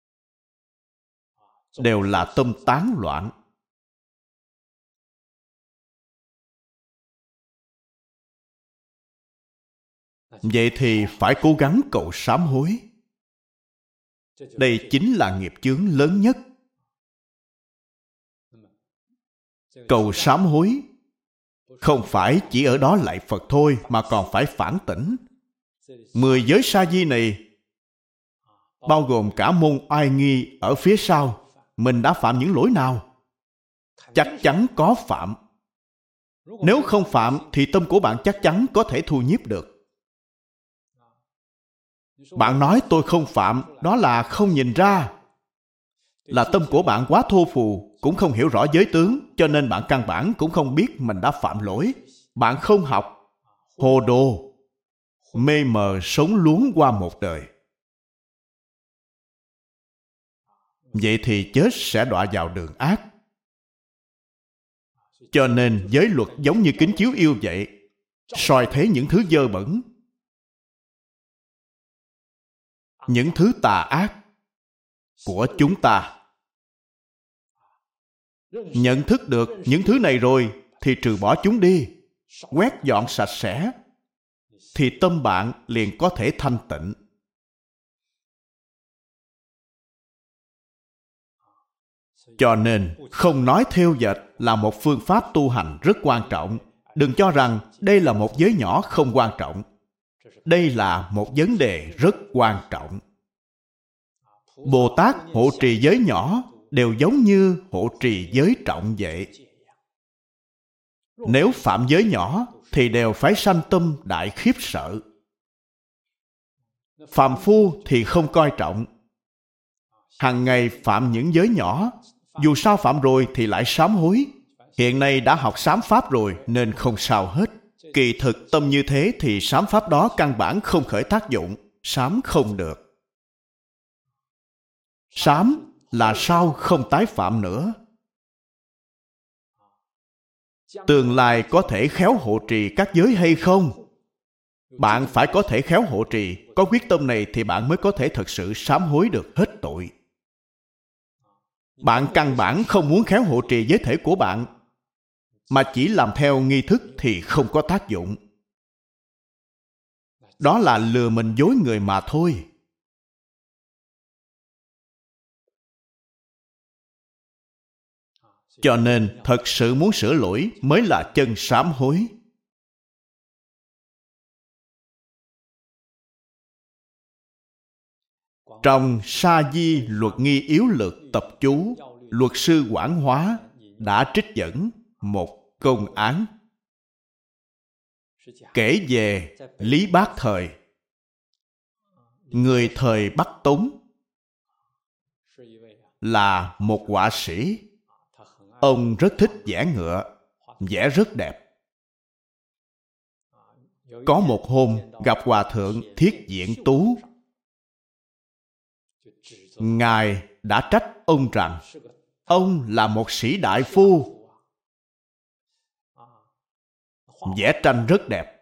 đều là tâm tán loạn. Vậy thì phải cố gắng cầu sám hối. Đây chính là nghiệp chướng lớn nhất. Cầu sám hối không phải chỉ ở đó lạy Phật thôi, mà còn phải phản tỉnh. 10 giới sa di này bao gồm cả môn oai nghi ở phía sau. Mình đã phạm những lỗi nào? Chắc chắn có phạm. Nếu không phạm thì tâm của bạn chắc chắn có thể thu nhiếp được. Bạn nói tôi không phạm, đó là không nhìn ra. Là tâm của bạn quá thô phù, cũng không hiểu rõ giới tướng, cho nên bạn căn bản cũng không biết mình đã phạm lỗi. Bạn không học, hồ đồ, mê mờ sống luống qua một đời. Vậy thì chết sẽ đọa vào đường ác. Cho nên giới luật giống như kính chiếu yêu vậy, soi thấy những thứ dơ bẩn, những thứ tà ác của chúng ta. Nhận thức được những thứ này rồi thì trừ bỏ chúng đi, quét dọn sạch sẽ, thì tâm bạn liền có thể thanh tịnh. Cho nên không nói thêu dệt là một phương pháp tu hành rất quan trọng. Đừng cho rằng đây là một giới nhỏ không quan trọng. Đây là một vấn đề rất quan trọng. Bồ Tát hộ trì giới nhỏ đều giống như hộ trì giới trọng vậy. Nếu phạm giới nhỏ thì đều phải sanh tâm đại khiếp sợ. Phàm phu thì không coi trọng. Hằng ngày phạm những giới nhỏ, dù sao phạm rồi thì lại sám hối. Hiện nay đã học sám pháp rồi nên không sao hết. Kỳ thực tâm như thế thì sám pháp đó căn bản không khởi tác dụng, sám không được. Sám là sao không tái phạm nữa. tương lai có thể khéo hộ trì các giới hay không? Bạn phải có thể khéo hộ trì, có quyết tâm này thì bạn mới có thể thật sự sám hối được hết tội. Bạn căn bản không muốn khéo hộ trì giới thể của bạn, mà chỉ làm theo nghi thức thì không có tác dụng. Đó là lừa mình dối người mà thôi. Cho nên thật sự muốn sửa lỗi mới là chân sám hối. Trong Sa Di Luật Nghi Yếu Lược tập chú, luật sư Quảng Hóa đã trích dẫn một công án kể về Lý Bác Thời, người thời Bắc Tống, là một họa sĩ. Ông rất thích vẽ ngựa, vẽ rất đẹp. Có một hôm gặp Hòa Thượng Thiết Diện Tú. Ngài đã trách ông rằng ông là một sĩ đại phu, vẽ tranh rất đẹp.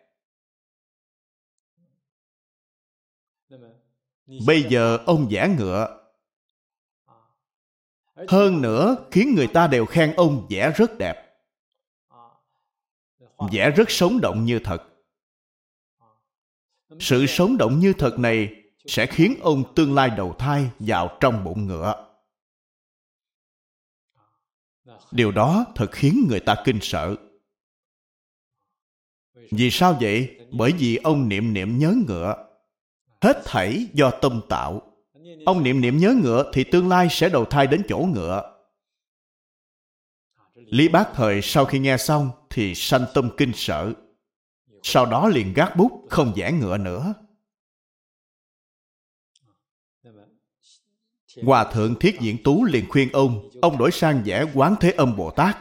Bây giờ ông vẽ ngựa, hơn nữa khiến người ta đều khen ông vẽ rất đẹp, vẽ rất sống động như thật. Sự sống động như thật này sẽ khiến ông tương lai đầu thai vào trong bụng ngựa. Điều đó thật khiến người ta kinh sợ. Vì sao vậy? Bởi vì ông niệm niệm nhớ ngựa. Hết thảy do tâm tạo. Ông niệm niệm nhớ ngựa thì tương lai sẽ đầu thai đến chỗ ngựa. Lý Bác Thời sau khi nghe xong thì sanh tâm kinh sợ. Sau đó liền gác bút không vẽ ngựa nữa. Hòa Thượng Thiết Diện Tú liền khuyên ông đổi sang vẽ Quán Thế Âm Bồ Tát.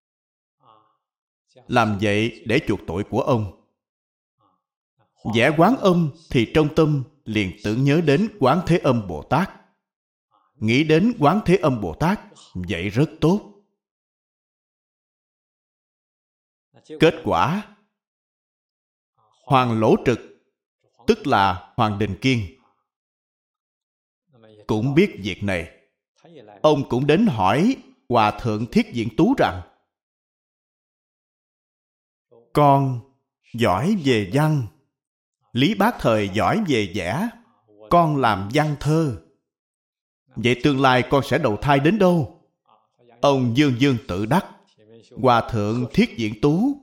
Làm vậy để chuộc tội của ông. Vẽ Quán Âm thì trong tâm liền tưởng nhớ đến Quán Thế Âm Bồ Tát. Nghĩ đến Quán Thế Âm Bồ Tát, vậy rất tốt. Kết quả, Hoàng Lỗ Trực, tức là Hoàng Đình Kiên, cũng biết việc này. Ông cũng đến hỏi Hòa Thượng Thiết Diện Tú rằng: con giỏi về văn, Lý Bác Thời giỏi về vẽ, con làm văn thơ, vậy tương lai con sẽ đầu thai đến đâu? Ông dương dương tự đắc. Hòa Thượng Thiết Diện Tú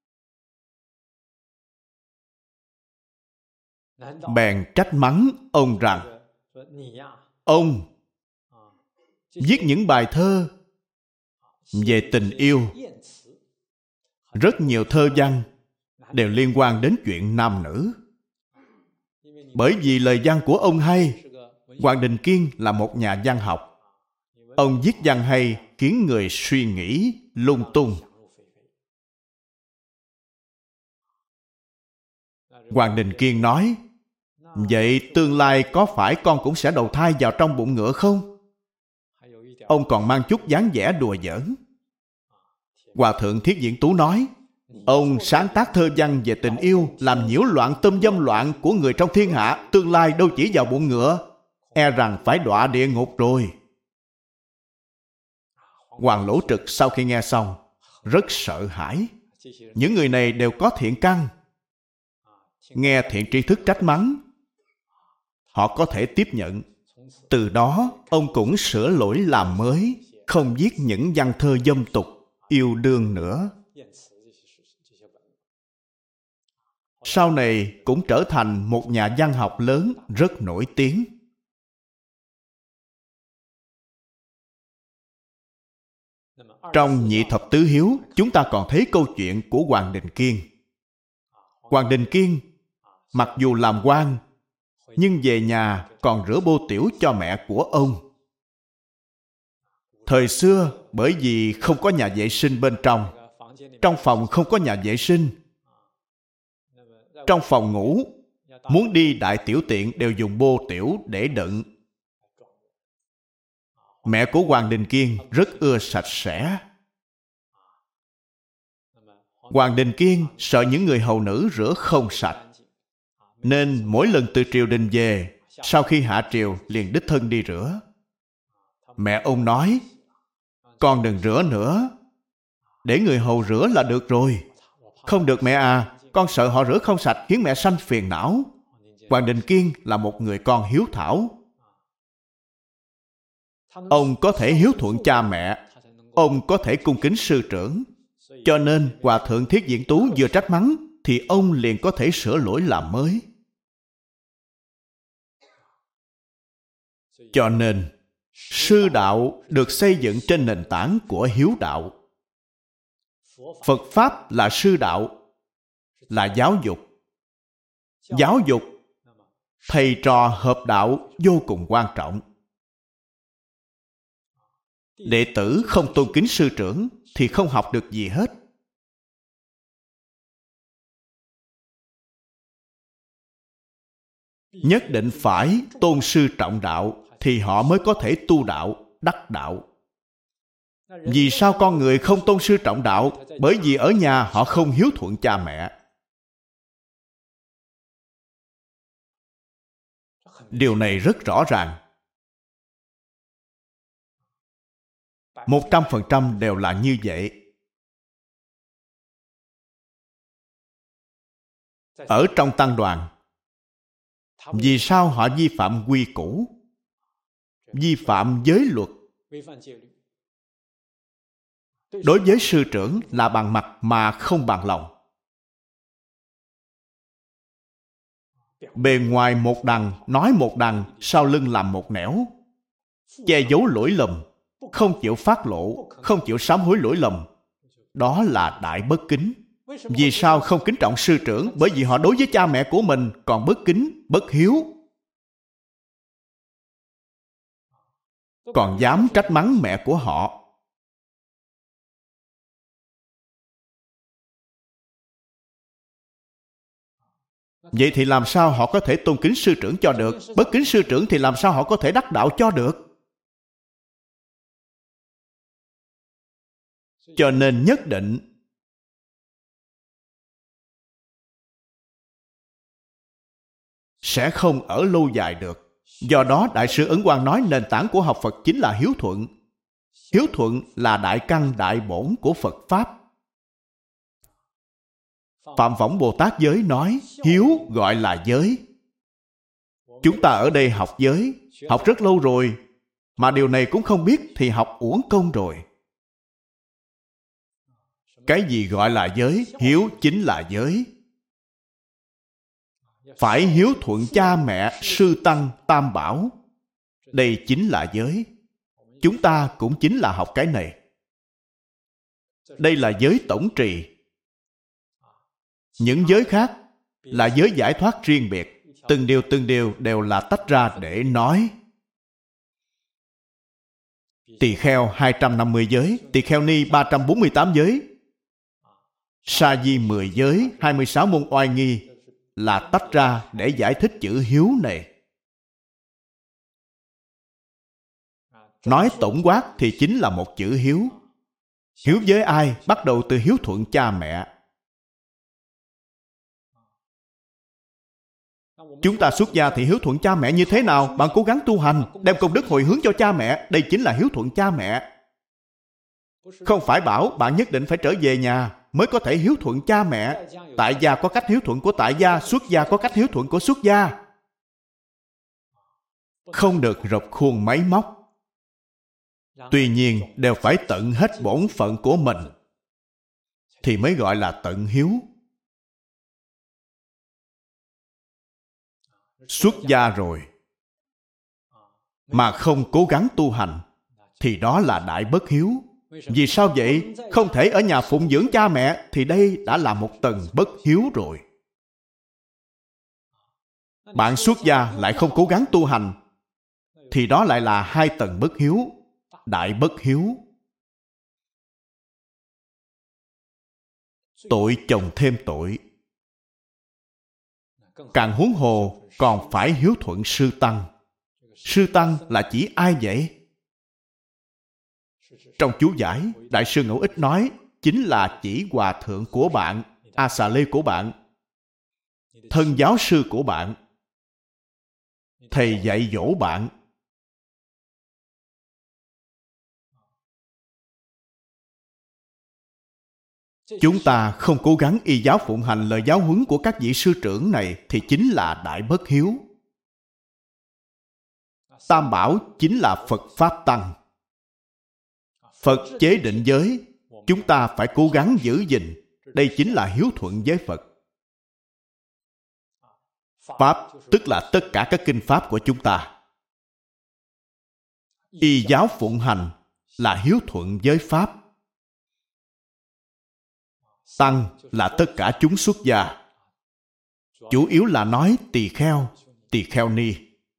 bèn trách mắng ông rằng: ông viết những bài thơ về tình yêu, rất nhiều thơ văn đều liên quan đến chuyện nam nữ. Bởi vì lời văn của ông hay, Hoàng Đình Kiên là một nhà văn học. Ông viết văn hay khiến người suy nghĩ lung tung. Hoàng Đình Kiên nói: vậy tương lai có phải con cũng sẽ đầu thai vào trong bụng ngựa không? Ông còn mang chút dáng vẻ đùa giỡn. Hòa Thượng Thiết Diện Tú nói: ông sáng tác thơ văn về tình yêu, làm nhiễu loạn tâm dâm loạn của người trong thiên hạ, tương lai đâu chỉ vào bụng ngựa, e rằng phải đọa địa ngục rồi. Hoàng Lỗ Trực sau khi nghe xong rất sợ hãi. Những người này đều có thiện căn, nghe thiện tri thức trách mắng, họ có thể tiếp nhận. Từ đó ông cũng sửa lỗi làm mới, không viết những văn thơ dâm tục yêu đương nữa. Sau này cũng trở thành một nhà văn học lớn rất nổi tiếng. Trong Nhị Thập Tứ Hiếu, chúng ta còn thấy câu chuyện của Hoàng Đình Kiên. Hoàng Đình Kiên mặc dù làm quan, nhưng về nhà còn rửa bô tiểu cho mẹ của ông. Thời xưa, bởi vì không có nhà vệ sinh bên trong phòng không có nhà vệ sinh, trong phòng ngủ, muốn đi đại tiểu tiện đều dùng bô tiểu để đựng. Mẹ của Hoàng Đình Kiên rất ưa sạch sẽ. Hoàng Đình Kiên sợ những người hầu nữ rửa không sạch, nên mỗi lần từ triều đình về, sau khi hạ triều liền đích thân đi rửa. Mẹ ông nói, con đừng rửa nữa, để người hầu rửa là được rồi. Không được mẹ à, con sợ họ rửa không sạch khiến mẹ sanh phiền não. Hoàng Đình Kiên là một người con hiếu thảo. Ông có thể hiếu thuận cha mẹ, ông có thể cung kính sư trưởng. Cho nên Hòa Thượng Thiết Diễn Tú vừa trách mắng thì ông liền có thể sửa lỗi làm mới. Cho nên sư đạo được xây dựng trên nền tảng của hiếu đạo. Phật Pháp là sư đạo, là giáo dục. Giáo dục, thầy trò hợp đạo vô cùng quan trọng. Đệ tử không tôn kính sư trưởng thì không học được gì hết. Nhất định phải tôn sư trọng đạo thì họ mới có thể tu đạo, đắc đạo. Vì sao con người không tôn sư trọng đạo? Bởi vì ở nhà họ không hiếu thuận cha mẹ. Điều này rất rõ ràng. 100% đều là như vậy. Ở trong tăng đoàn, vì sao họ vi phạm quy củ, vi phạm giới luật? Đối với sư trưởng là bằng mặt mà không bằng lòng. Bề ngoài một đằng, nói một đằng, sau lưng làm một nẻo. Che giấu lỗi lầm, không chịu phát lộ, không chịu sám hối lỗi lầm. Đó là đại bất kính. Vì sao không kính trọng sư trưởng? Bởi vì họ đối với cha mẹ của mình còn bất kính, bất hiếu. Còn dám trách mắng mẹ của họ. Vậy thì làm sao họ có thể tôn kính sư trưởng cho được? Bất kính sư trưởng thì làm sao họ có thể đắc đạo cho được? Cho nên nhất định sẽ không ở lâu dài được. Do đó Đại sư Ấn Quang nói nền tảng của học Phật chính là hiếu thuận. Hiếu thuận là đại căn đại bổn của Phật Pháp. Phạm Võng Bồ Tát Giới nói hiếu gọi là giới. Chúng ta ở đây học giới, học rất lâu rồi, mà điều này cũng không biết thì học uổng công rồi. Cái gì gọi là giới? Hiếu chính là giới. Phải hiếu thuận cha mẹ, sư tăng, tam bảo. Đây chính là giới. Chúng ta cũng chính là học cái này. Đây là giới tổng trì. Những giới khác là giới giải thoát riêng biệt. Từng điều đều là tách ra để nói. Tỳ kheo 250 giới, tỳ kheo ni 348 giới, sa di 10 giới, 26 môn oai nghi là tách ra để giải thích chữ hiếu này. Nói tổng quát thì chính là một chữ hiếu. Hiếu với ai? Bắt đầu từ hiếu thuận cha mẹ. Chúng ta xuất gia thì hiếu thuận cha mẹ như thế nào? Bạn cố gắng tu hành, đem công đức hồi hướng cho cha mẹ. Đây chính là hiếu thuận cha mẹ. Không phải bảo bạn nhất định phải trở về nhà mới có thể hiếu thuận cha mẹ. Tại gia có cách hiếu thuận của tại gia, xuất gia có cách hiếu thuận của xuất gia. Không được rập khuôn máy móc. Tuy nhiên đều phải tận hết bổn phận của mình thì mới gọi là tận hiếu. Xuất gia rồi mà không cố gắng tu hành thì đó là đại bất hiếu. Vì sao vậy? Không thể ở nhà phụng dưỡng cha mẹ thì đây đã là một tầng bất hiếu rồi. Bạn xuất gia lại không cố gắng tu hành thì đó lại là 2 tầng bất hiếu, đại bất hiếu. Tội chồng thêm tội. Càng huống hồ còn phải hiếu thuận sư tăng. Sư tăng là chỉ ai vậy? Trong chú giải, Đại sư Ngẫu Ích nói chính là chỉ hòa thượng của bạn, A Xà Lê của bạn, thân giáo sư của bạn, thầy dạy dỗ bạn. Chúng ta không cố gắng y giáo phụng hành lời giáo huấn của các vị sư trưởng này thì chính là đại bất hiếu. Tam bảo chính là Phật Pháp Tăng. Phật chế định giới, chúng ta phải cố gắng giữ gìn. Đây chính là hiếu thuận với Phật. Pháp tức là tất cả các kinh pháp của chúng ta. Y giáo phụng hành là hiếu thuận với Pháp. Tăng là tất cả chúng xuất gia. Chủ yếu là nói tỳ kheo ni.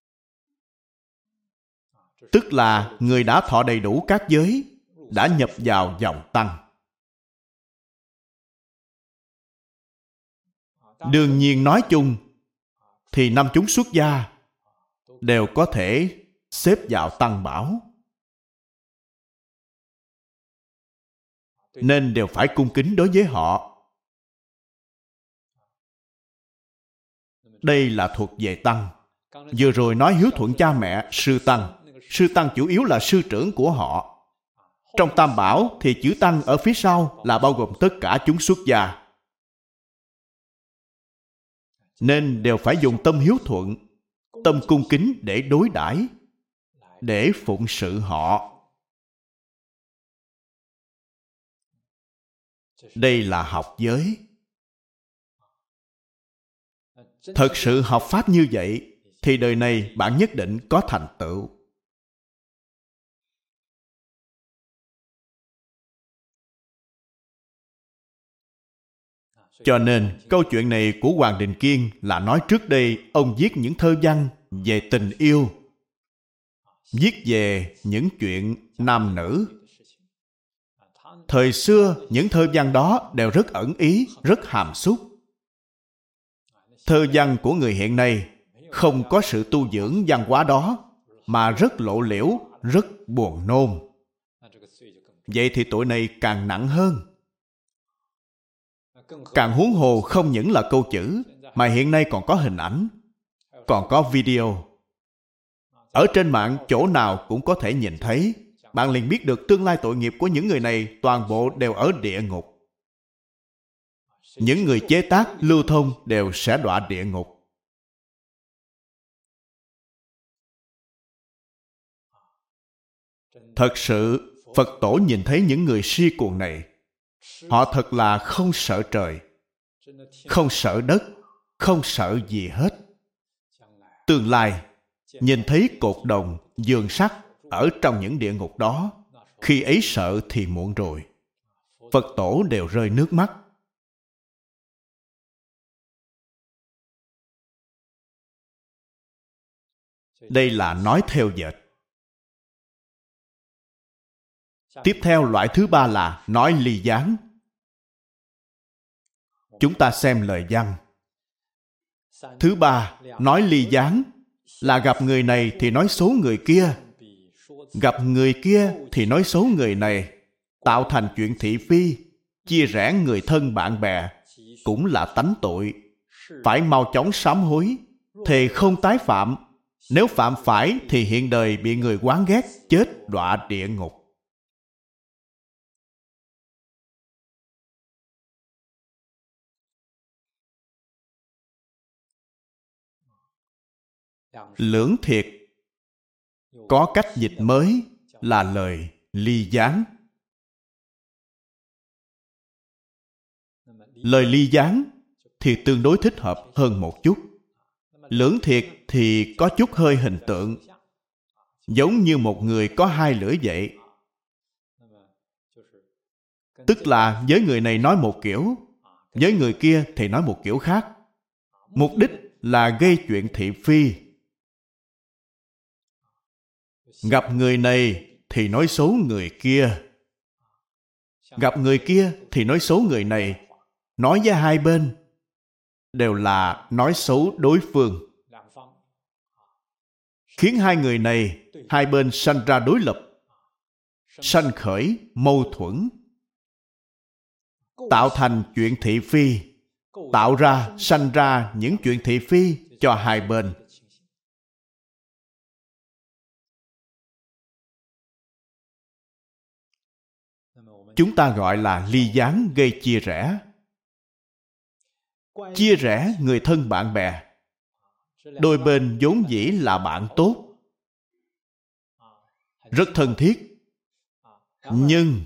Tức là người đã thọ đầy đủ các giới, đã nhập vào dòng Tăng. Đương nhiên nói chung thì năm chúng xuất gia đều có thể xếp vào Tăng bảo, nên đều phải cung kính đối với họ. Đây là thuộc về Tăng. Vừa rồi nói hiếu thuận cha mẹ, sư Tăng. Sư Tăng chủ yếu là sư trưởng của họ. Trong Tam bảo thì chữ Tăng ở phía sau là bao gồm tất cả chúng xuất gia. Nên đều phải dùng tâm hiếu thuận, tâm cung kính để đối đãi, để phụng sự họ. Đây là học giới. Thật sự học Pháp như vậy thì đời này bạn nhất định có thành tựu. Cho nên câu chuyện này của Hoàng Đình Kiên là nói trước đây ông viết những thơ văn về tình yêu, viết về những chuyện nam nữ. Thời xưa những thơ văn đó đều rất ẩn ý, rất hàm xúc. Thơ văn của người hiện nay không có sự tu dưỡng văn hóa đó, mà rất lộ liễu, rất buồn nôn. Vậy thì tội này càng nặng hơn. Càng huống hồ không những là câu chữ, mà hiện nay còn có hình ảnh, còn có video. Ở trên mạng chỗ nào cũng có thể nhìn thấy. Bạn liền biết được tương lai tội nghiệp của những người này toàn bộ đều ở địa ngục. Những người chế tác, lưu thông đều sẽ đọa địa ngục. Thật sự, Phật tổ nhìn thấy những người si cuồng này, họ thật là không sợ trời, không sợ đất, không sợ gì hết. Tương lai, nhìn thấy cột đồng, giường sắt ở trong những địa ngục đó, khi ấy sợ thì muộn rồi. Phật tổ đều rơi nước mắt. Đây là nói theo dệt. Tiếp theo loại thứ ba là nói ly gián. Chúng ta xem lời văn. Thứ ba, nói ly gián là gặp người này thì nói xấu người kia, gặp người kia thì nói xấu người này, tạo thành chuyện thị phi, chia rẽ người thân bạn bè, cũng là tánh tội. Phải mau chóng sám hối, thề không tái phạm. Nếu phạm phải thì hiện đời bị người oán ghét, chết đọa địa ngục. Lưỡng thiệt có cách dịch mới là lời ly gián. Lời ly gián thì tương đối thích hợp hơn một chút. Lưỡng thiệt thì có chút hơi hình tượng, giống như một người có hai lưỡi vậy. Tức là với người này nói một kiểu, với người kia thì nói một kiểu khác. Mục đích là gây chuyện thị phi. Gặp người này thì nói xấu người kia, gặp người kia thì nói xấu người này. Nói với hai bên đều là nói xấu đối phương, khiến hai người này, hai bên sanh ra đối lập, sanh khởi mâu thuẫn. tạo thành chuyện thị phi, tạo ra, sanh ra những chuyện thị phi cho hai bên. Chúng ta gọi là ly gián gây chia rẽ. Chia rẽ người thân bạn bè. Đôi bên vốn dĩ là bạn tốt, rất thân thiết. Nhưng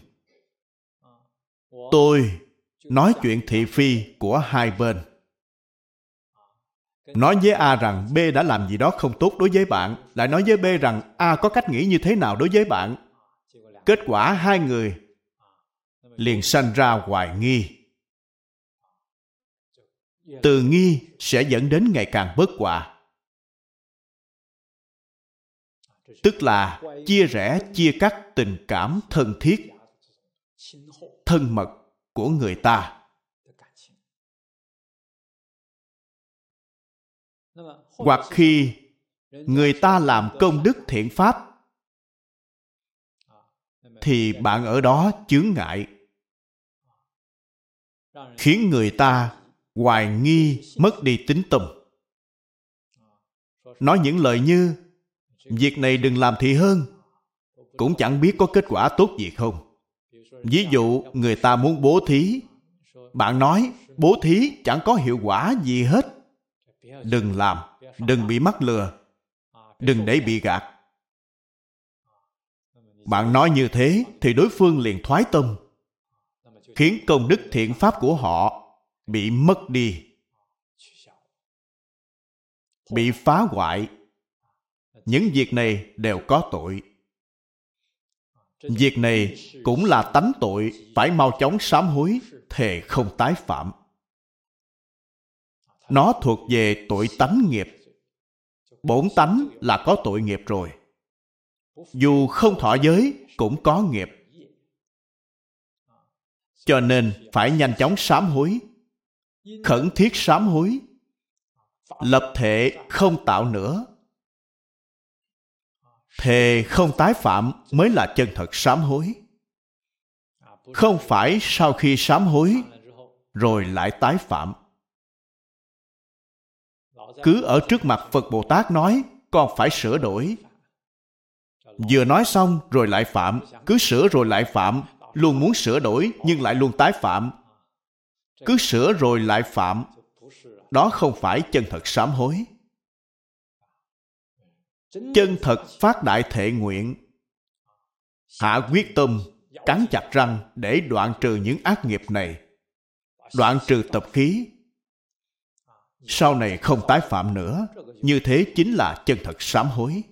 tôi nói chuyện thị phi của hai bên. Nói với A rằng B đã làm gì đó không tốt đối với bạn, lại nói với B rằng A có cách nghĩ như thế nào đối với bạn. Kết quả hai người liền sanh ra hoài nghi. Từ nghi sẽ dẫn đến ngày càng bất hòa. Tức là chia rẽ, chia cắt tình cảm thân thiết, thân mật của người ta. Hoặc khi người ta làm công đức thiện pháp, thì bạn ở đó chướng ngại, khiến người ta hoài nghi, mất đi tín tâm. Nói những lời như việc này đừng làm thì hơn, cũng chẳng biết có kết quả tốt gì không. Ví dụ người ta muốn bố thí, bạn nói bố thí chẳng có hiệu quả gì hết, đừng làm, đừng bị mắc lừa, đừng để bị gạt. Bạn nói như thế thì đối phương liền thoái tâm, khiến công đức thiện pháp của họ bị mất đi, bị phá hoại. Những việc này đều có tội. Việc này cũng là tánh tội, phải mau chóng sám hối, thề không tái phạm. Nó thuộc về tội tánh nghiệp. Bổn tánh là có tội nghiệp rồi. Dù không thọ giới cũng có nghiệp. Cho nên phải nhanh chóng sám hối, khẩn thiết sám hối, lập thệ không tạo nữa. Thề không tái phạm mới là chân thật sám hối. Không phải sau khi sám hối rồi lại tái phạm. Cứ ở trước mặt Phật Bồ Tát nói con phải sửa đổi, vừa nói xong rồi lại phạm, cứ sửa rồi lại phạm, luôn muốn sửa đổi nhưng lại luôn tái phạm. Cứ sửa rồi lại phạm, đó không phải chân thật sám hối. Chân thật phát đại thệ nguyện, hạ quyết tâm, cắn chặt răng để đoạn trừ những ác nghiệp này, đoạn trừ tập khí, sau này không tái phạm nữa. Như thế chính là chân thật sám hối.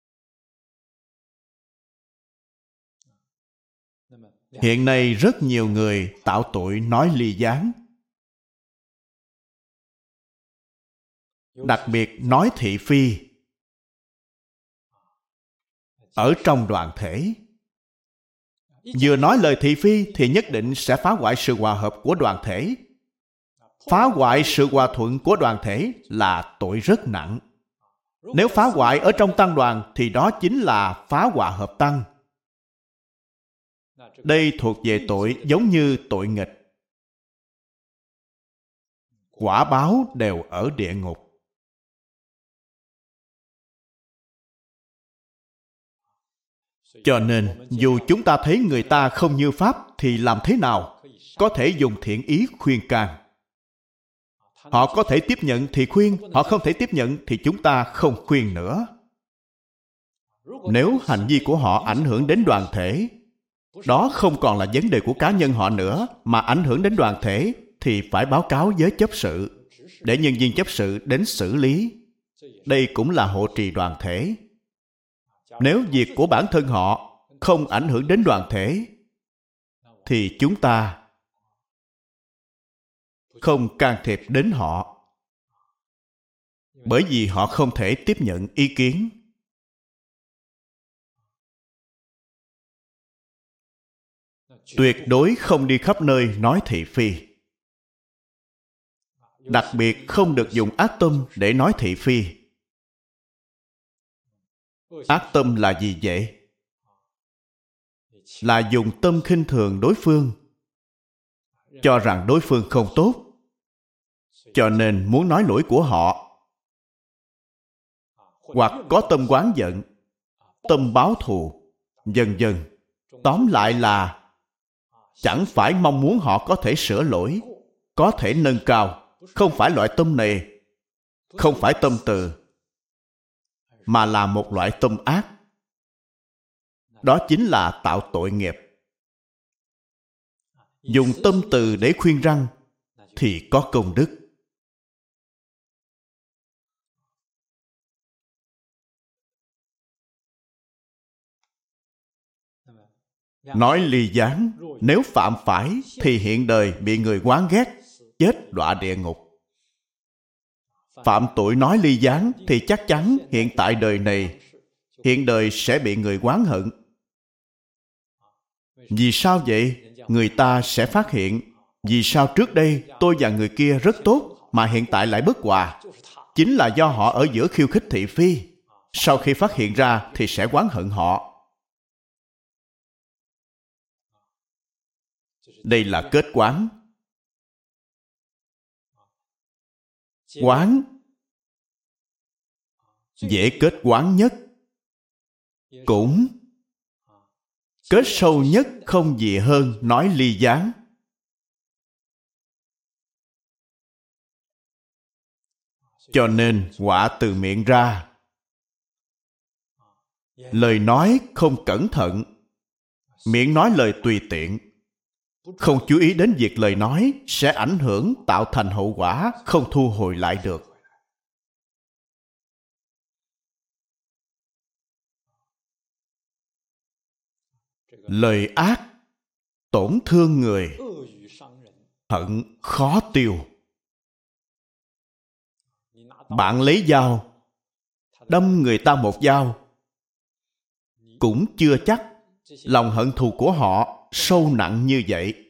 Hiện nay rất nhiều người tạo tội nói ly gián, đặc biệt nói thị phi ở trong đoàn thể. Vừa nói lời thị phi thì nhất định sẽ phá hoại sự hòa hợp của đoàn thể. Phá hoại sự hòa thuận của đoàn thể là tội rất nặng. Nếu phá hoại ở trong tăng đoàn thì đó chính là phá hòa hợp tăng. Đây thuộc về tội giống như tội nghịch. Quả báo đều ở địa ngục. Cho nên dù chúng ta thấy người ta không như pháp thì làm thế nào? Có thể dùng thiện ý khuyên can. Họ có thể tiếp nhận thì khuyên, họ không thể tiếp nhận thì chúng ta không khuyên nữa. Nếu hành vi của họ ảnh hưởng đến đoàn thể, đó không còn là vấn đề của cá nhân họ nữa, mà ảnh hưởng đến đoàn thể, thì phải báo cáo với chấp sự, để nhân viên chấp sự đến xử lý. Đây cũng là hộ trì đoàn thể. Nếu việc của bản thân họ không ảnh hưởng đến đoàn thể, thì chúng ta không can thiệp đến họ, bởi vì họ không thể tiếp nhận ý kiến. Tuyệt đối không đi khắp nơi nói thị phi. Đặc biệt không được dùng ác tâm để nói thị phi. Ác tâm là gì vậy? Là dùng tâm khinh thường đối phương, cho rằng đối phương không tốt, cho nên muốn nói lỗi của họ, hoặc có tâm oán giận, tâm báo thù, vân vân. Tóm lại là chẳng phải mong muốn họ có thể sửa lỗi, có thể nâng cao, không phải loại tâm này, không phải tâm từ, mà là một loại tâm ác. Đó chính là tạo tội nghiệp. Dùng tâm từ để khuyên răn thì có công đức. Nói ly gián, nếu phạm phải thì hiện đời bị người oán ghét, chết đọa địa ngục. Phạm tội nói ly gián thì chắc chắn hiện tại đời này, hiện đời sẽ bị người oán hận. Vì sao vậy? Người ta sẽ phát hiện, vì sao trước đây tôi và người kia rất tốt mà hiện tại lại bất hòa? Chính là do họ ở giữa khiêu khích thị phi. Sau khi phát hiện ra thì sẽ oán hận họ. Đây là kết oán. Oán dễ kết oán nhất, cũng kết sâu nhất không gì hơn nói ly gián. Cho nên họa từ miệng ra. Lời nói không cẩn thận, miệng nói lời tùy tiện, không chú ý đến việc lời nói sẽ ảnh hưởng tạo thành hậu quả không thu hồi lại được. Lời ác tổn thương người, hận khó tiêu. Bạn lấy dao đâm người ta một dao, cũng chưa chắc lòng hận thù của họ sâu nặng như vậy.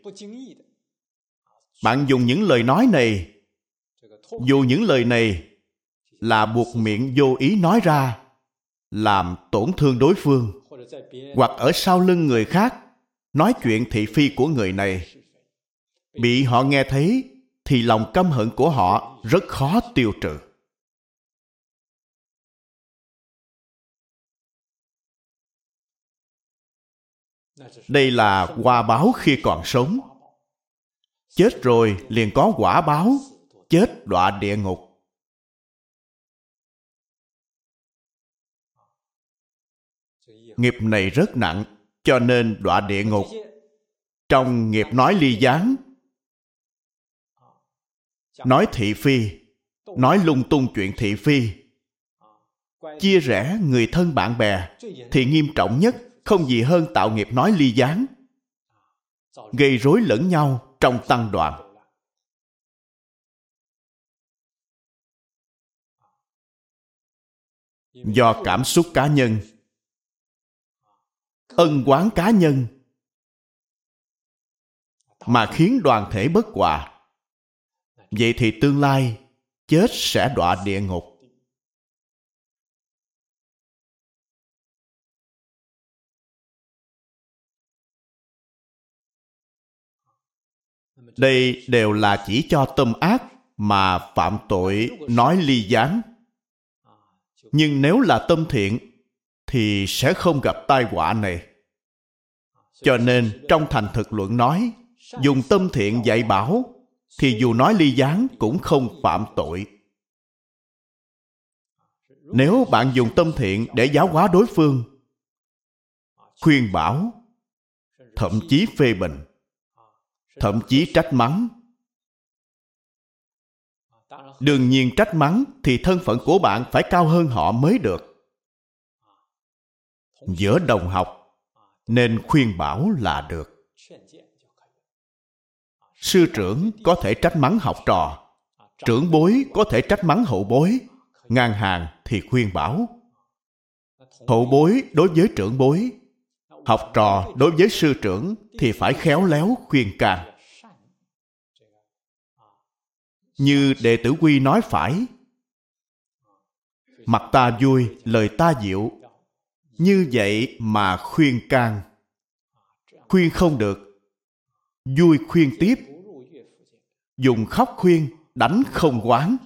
Bạn dùng những lời nói này, dù những lời này là buộc miệng vô ý nói ra, làm tổn thương đối phương, hoặc ở sau lưng người khác nói chuyện thị phi của người này, bị họ nghe thấy thì lòng căm hận của họ rất khó tiêu trừ. Đây là quả báo khi còn sống. Chết rồi liền có quả báo, chết đọa địa ngục. Nghiệp này rất nặng, cho nên đọa địa ngục. Trong nghiệp nói ly gián, nói thị phi, nói lung tung chuyện thị phi, chia rẽ người thân bạn bè thì nghiêm trọng nhất không gì hơn tạo nghiệp nói ly gián, gây rối lẫn nhau trong tăng đoàn. Do cảm xúc cá nhân, ân oán cá nhân mà khiến đoàn thể bất hòa, vậy thì tương lai chết sẽ đọa địa ngục. Đây đều là chỉ cho tâm ác mà phạm tội nói ly gián. Nhưng nếu là tâm thiện thì sẽ không gặp tai họa này. Cho nên trong thành thực luận nói, dùng tâm thiện dạy bảo thì dù nói ly gián cũng không phạm tội. Nếu bạn dùng tâm thiện để giáo hóa đối phương, khuyên bảo, thậm chí phê bình, thậm chí trách mắng, đương nhiên trách mắng thì thân phận của bạn phải cao hơn họ mới được. Giữa đồng học nên khuyên bảo là được. Sư trưởng có thể trách mắng học trò, trưởng bối có thể trách mắng hậu bối, ngang hàng thì khuyên bảo. Hậu bối đối với trưởng bối, học trò đối với sư trưởng thì phải khéo léo khuyên can. Như đệ tử Quy nói phải, mặt ta vui, lời ta dịu, như vậy mà khuyên can. Khuyên không được, vui khuyên tiếp, dùng khóc khuyên, đánh không oán.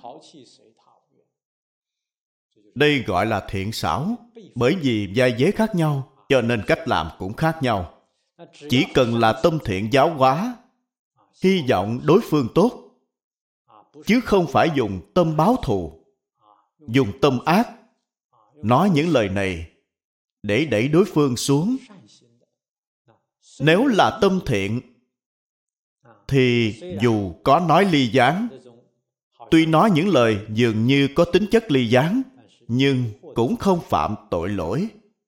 Đây gọi là thiện xảo. Bởi vì giai giới khác nhau, cho nên cách làm cũng khác nhau. Chỉ cần là tâm thiện giáo hóa, hy vọng đối phương tốt, chứ không phải dùng tâm báo thù, dùng tâm ác, nói những lời này để đẩy đối phương xuống. Nếu là tâm thiện, thì dù có nói ly gián, tuy nói những lời dường như có tính chất ly gián, nhưng cũng không phạm tội lỗi.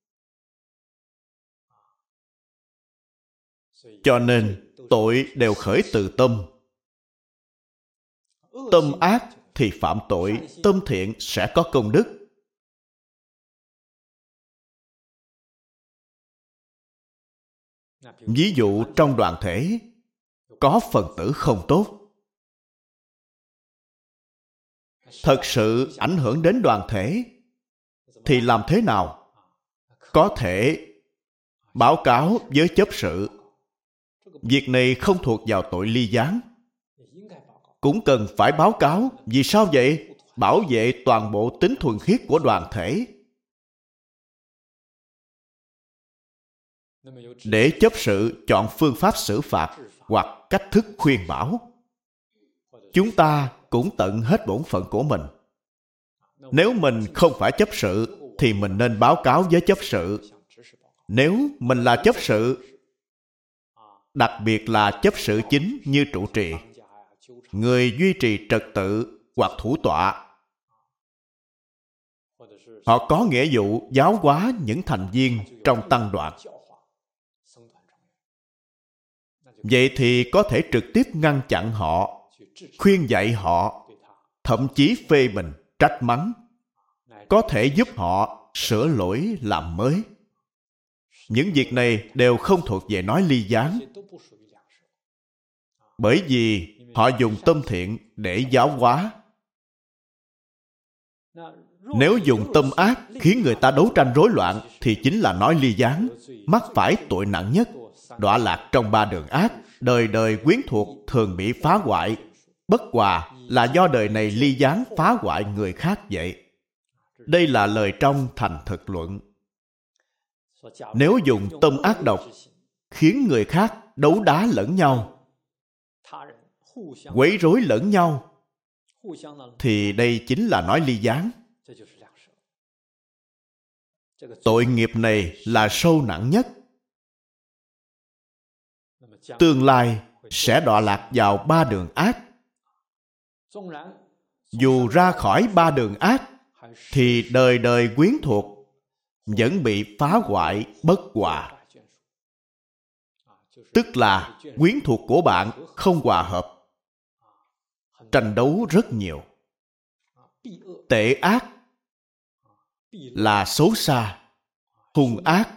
Cho nên tội đều khởi từ tâm. Tâm ác thì phạm tội, tâm thiện sẽ có công đức. Ví dụ trong đoàn thể có phần tử không tốt, thật sự ảnh hưởng đến đoàn thể, thì làm thế nào? Có thể báo cáo với chấp sự. Việc này không thuộc vào tội ly gián, cũng cần phải báo cáo. Vì sao vậy? Bảo vệ toàn bộ tính thuần khiết của đoàn thể. Để chấp sự chọn phương pháp xử phạt hoặc cách thức khuyên bảo. Chúng ta cũng tận hết bổn phận của mình. Nếu mình không phải chấp sự, thì mình nên báo cáo với chấp sự. Nếu mình là chấp sự, đặc biệt là chấp sự chính như trụ trì, người duy trì trật tự hoặc thủ tọa, họ có nghĩa vụ giáo hóa những thành viên trong tăng đoàn. Vậy thì có thể trực tiếp ngăn chặn họ, khuyên dạy họ, thậm chí phê bình, trách mắng, có thể giúp họ sửa lỗi làm mới. Những việc này đều không thuộc về nói ly gián, bởi vì họ dùng tâm thiện để giáo hóa. Nếu dùng tâm ác khiến người ta đấu tranh rối loạn, thì chính là nói ly gián, mắc phải tội nặng nhất, đọa lạc trong ba đường ác, đời đời quyến thuộc, thường bị phá hoại. Bất hòa là do đời này ly gián phá hoại người khác vậy. Đây là lời trong thành thực luận. Nếu dùng tâm ác độc khiến người khác đấu đá lẫn nhau, quấy rối lẫn nhau, thì đây chính là nói ly gián. Tội nghiệp này là sâu nặng nhất. Tương lai sẽ đọa lạc vào ba đường ác. Dù ra khỏi ba đường ác, thì đời đời quyến thuộc, vẫn bị phá hoại bất hòa. Tức là quyến thuộc của bạn không hòa hợp, tranh đấu rất nhiều. Tệ ác là xấu xa, hung ác.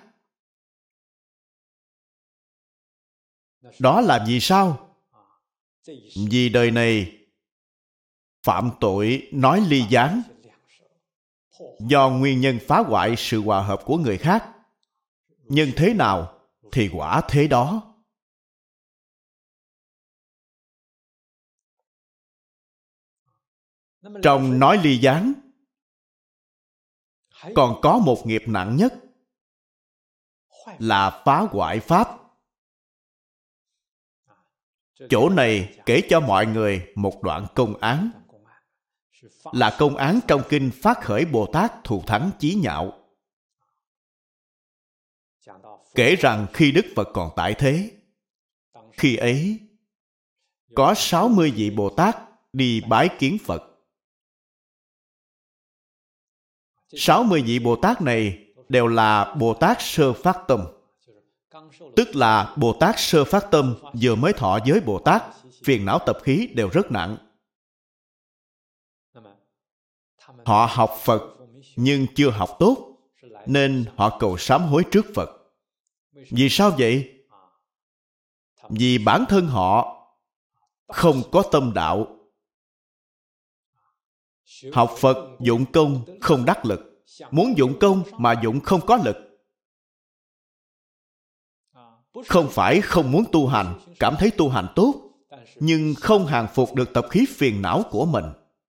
Đó là vì sao? Vì đời này phạm tội nói ly gián, do nguyên nhân phá hoại sự hòa hợp của người khác. Nhưng thế nào thì quả thế đó. Trong nói ly gián còn có một nghiệp nặng nhất là phá hoại pháp. Chỗ này kể cho mọi người một đoạn công án, là công án trong kinh Phát Khởi Bồ Tát Thù Thắng Chí Nhạo. Kể rằng khi Đức Phật còn tại thế, khi ấy có 60 vị Bồ Tát đi bái kiến Phật. 60 vị Bồ Tát này đều là Bồ Tát sơ phát tâm. Tức là Bồ Tát sơ phát tâm vừa mới thọ giới Bồ Tát, phiền não tập khí đều rất nặng. Họ học Phật nhưng chưa học tốt, nên họ cầu sám hối trước Phật. Vì sao vậy? Vì bản thân họ không có tâm đạo. Học Phật dụng công không đắc lực, muốn dụng công mà dụng không có lực. Không phải không muốn tu hành, cảm thấy tu hành tốt, nhưng không hàng phục được tập khí phiền não của mình.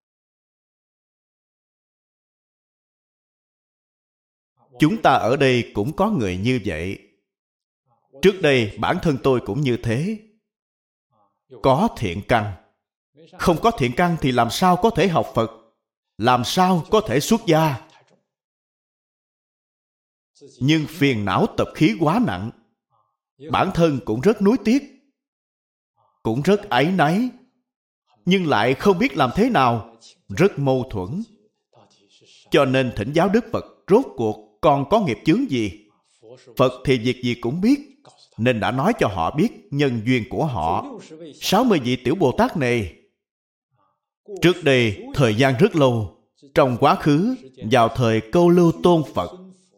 Chúng ta ở đây cũng có người như vậy. Trước đây bản thân tôi cũng như thế. Có thiện căn. Không có thiện căn thì làm sao có thể học Phật? Làm sao có thể xuất gia? Nhưng phiền não tập khí quá nặng. Bản thân cũng rất nuối tiếc, cũng rất áy náy, nhưng lại không biết làm thế nào, rất mâu thuẫn. Cho nên thỉnh giáo Đức Phật, rốt cuộc con có nghiệp chướng gì? Phật thì việc gì cũng biết, nên đã nói cho họ biết nhân duyên của họ. 60 vị tiểu Bồ Tát này, trước đây thời gian rất lâu, trong quá khứ, vào thời Câu Lưu Tôn Phật,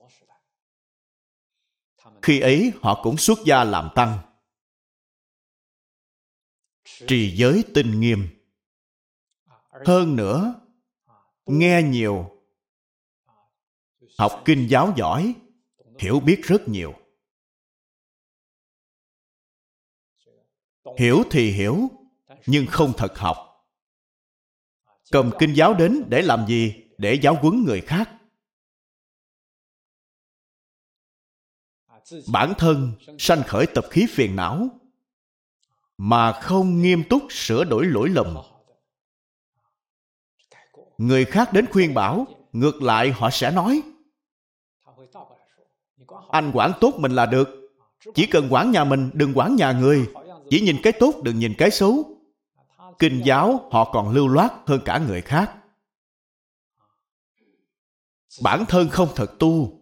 khi ấy họ cũng xuất gia làm tăng, trì giới tinh nghiêm. Hơn nữa, nghe nhiều, học kinh giáo giỏi, hiểu biết rất nhiều. Hiểu thì hiểu, nhưng không thật học. Cầm kinh giáo đến để làm gì? Để giáo huấn người khác. Bản thân sanh khởi tập khí phiền não, mà không nghiêm túc sửa đổi lỗi lầm. Người khác đến khuyên bảo, ngược lại họ sẽ nói: anh quản tốt mình là được. Chỉ cần quản nhà mình, đừng quản nhà người. Chỉ nhìn cái tốt, đừng nhìn cái xấu. Kinh giáo họ còn lưu loát hơn cả người khác. Bản thân không thật tu,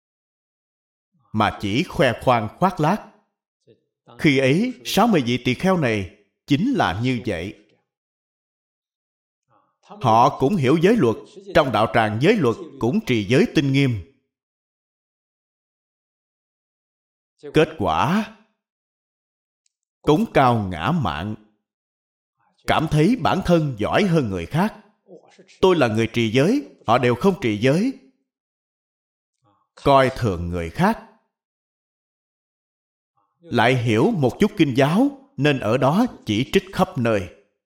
mà chỉ khoe khoang khoác lác. Khi ấy, 60 vị tỳ kheo này chính là như vậy. Họ cũng hiểu giới luật, trong đạo tràng giới luật cũng trì giới tinh nghiêm. Kết quả cống cao ngã mạn, cảm thấy bản thân giỏi hơn người khác. Tôi là người trì giới, họ đều không trì giới. Coi thường người khác. Lại hiểu một chút kinh giáo, nên ở đó chỉ trích khắp nơi.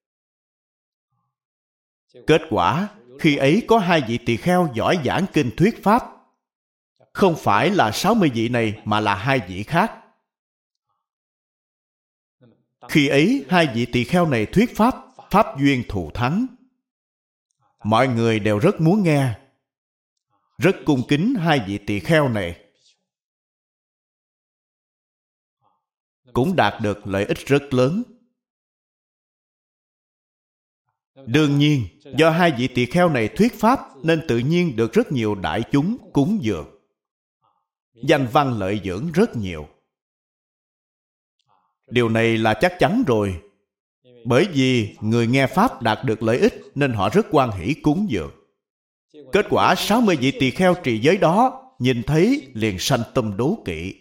Kết quả, khi ấy có 2 vị tỳ kheo giỏi giảng kinh thuyết pháp. Không phải là 60 vị này, mà là 2 vị khác. Khi ấy, 2 vị tỳ kheo này thuyết pháp, pháp duyên thù thắng. Mọi người đều rất muốn nghe, rất cung kính 2 vị tỳ kheo này. Cũng đạt được lợi ích rất lớn. Đương nhiên, do 2 vị tỳ kheo này thuyết pháp, nên tự nhiên được rất nhiều đại chúng cúng dường. Danh văn lợi dưỡng rất nhiều. Điều này là chắc chắn rồi. Bởi vì người nghe pháp đạt được lợi ích, nên họ rất hoan hỷ cúng dường. Kết quả 60 vị tỳ kheo trì giới đó nhìn thấy liền sanh tâm đố kỵ.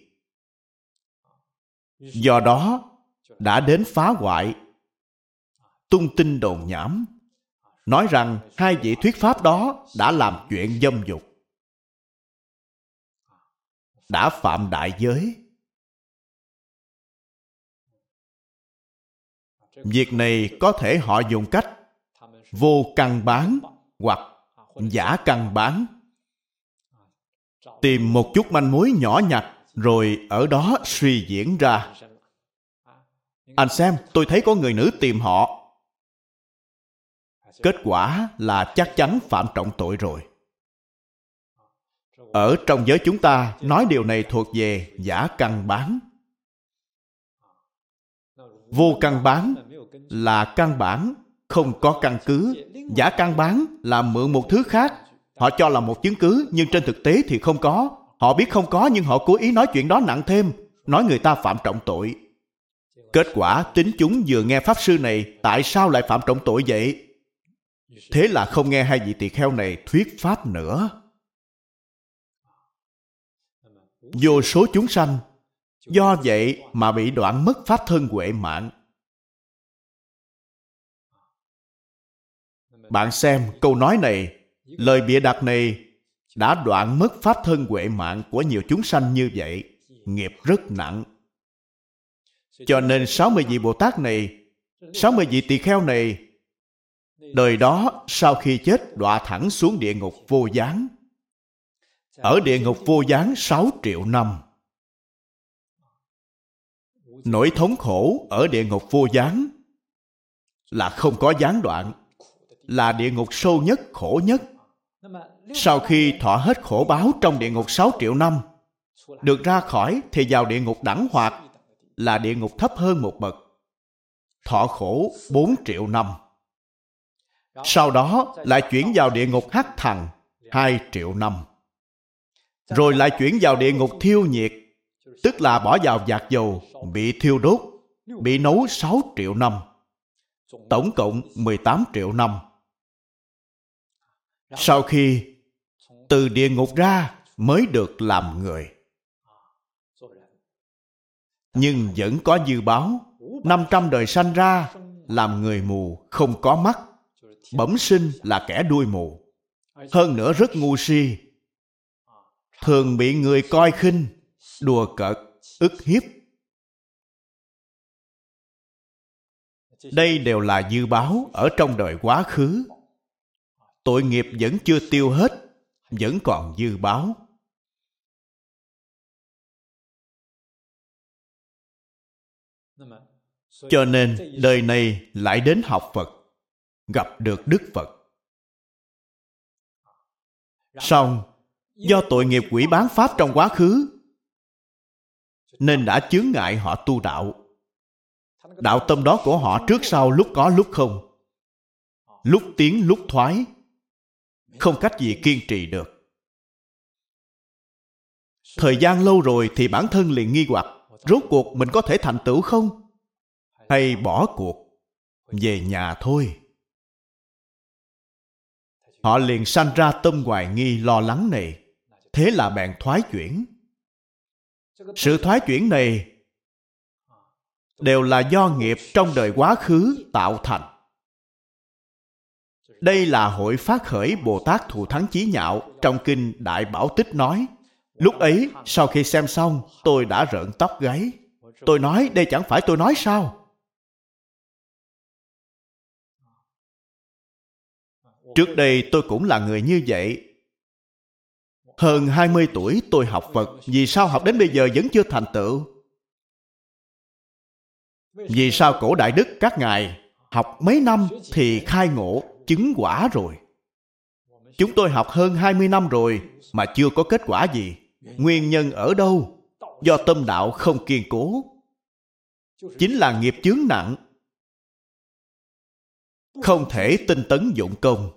Do đó đã đến phá hoại, tung tin đồn nhảm, nói rằng 2 vị thuyết pháp đó đã làm chuyện dâm dục, đã phạm đại giới. Việc này có thể họ dùng cách vô căn bán hoặc giả căn bán, tìm một chút manh mối nhỏ nhặt rồi ở đó suy diễn ra. Anh xem, tôi thấy có người nữ tìm họ. Kết quả là chắc chắn phạm trọng tội rồi. Ở trong giới chúng ta nói điều này thuộc về giả căn bán. Vô căn bán là căn bản, không có căn cứ. Giả căn bán là mượn một thứ khác, họ cho là một chứng cứ, nhưng trên thực tế thì không có. Họ biết không có, nhưng họ cố ý nói chuyện đó nặng thêm, nói người ta phạm trọng tội. Kết quả tín chúng vừa nghe pháp sư này, tại sao lại phạm trọng tội vậy? Thế là không nghe 2 vị tỳ kheo này thuyết pháp nữa. Vô số chúng sanh do vậy mà bị đoạn mất pháp thân huệ mạng. Bạn xem câu nói này, lời bịa đặt này đã đoạn mất pháp thân huệ mạng của nhiều chúng sanh như vậy, nghiệp rất nặng. Cho nên 60 vị Bồ Tát này 60 vị tỳ kheo này, đời đó sau khi chết đọa thẳng xuống địa ngục vô gián. Ở địa ngục vô gián 6 triệu năm. Nỗi thống khổ ở địa ngục vô gián là không có gián đoạn, là địa ngục sâu nhất, khổ nhất. Sau khi thọ hết khổ báo trong địa ngục 6 triệu năm, được ra khỏi thì vào địa ngục đẳng hoạt, là địa ngục thấp hơn một bậc, thọ khổ 4 triệu năm. Sau đó lại chuyển vào địa ngục hắc thần 2 triệu năm. Rồi lại chuyển vào địa ngục thiêu nhiệt, tức là bỏ vào vạc dầu, bị thiêu đốt, bị nấu 6 triệu năm. Tổng cộng 18 triệu năm. Sau khi từ địa ngục ra mới được làm người. Nhưng vẫn có dư báo. 500 đời sanh ra làm người mù, không có mắt, bẩm sinh là kẻ đuôi mù. Hơn nữa rất ngu si, thường bị người coi khinh, đùa cợt, ức hiếp. Đây đều là dư báo ở trong đời quá khứ. Tội nghiệp vẫn chưa tiêu hết, vẫn còn dư báo. Cho nên đời này lại đến học Phật, gặp được Đức Phật. Song do tội nghiệp quỷ bán pháp trong quá khứ nên đã chướng ngại họ tu đạo. Đạo tâm đó của họ trước sau lúc có lúc không, lúc tiến lúc thoái, không cách gì kiên trì được. Thời gian lâu rồi thì bản thân liền nghi hoặc, rốt cuộc mình có thể thành tựu không? Hay bỏ cuộc, về nhà thôi. Họ liền sanh ra tâm hoài nghi lo lắng này. Thế là bèn thoái chuyển. Sự thoái chuyển này đều là do nghiệp trong đời quá khứ tạo thành. Đây là hội phát khởi Bồ Tát Thù Thắng Chí Nhạo trong kinh Đại Bảo Tích nói. Lúc ấy, sau khi xem xong, tôi đã rợn tóc gáy. Tôi nói, đây chẳng phải tôi nói sao? Trước đây tôi cũng là người như vậy. Hơn 20 tuổi tôi học Phật, vì sao học đến bây giờ vẫn chưa thành tựu? Vì sao cổ đại đức các ngài học mấy năm thì khai ngộ, chứng quả rồi? Chúng tôi học hơn 20 năm rồi mà chưa có kết quả gì. Nguyên nhân ở đâu? Do tâm đạo không kiên cố. Chính là nghiệp chướng nặng, không thể tinh tấn dụng công.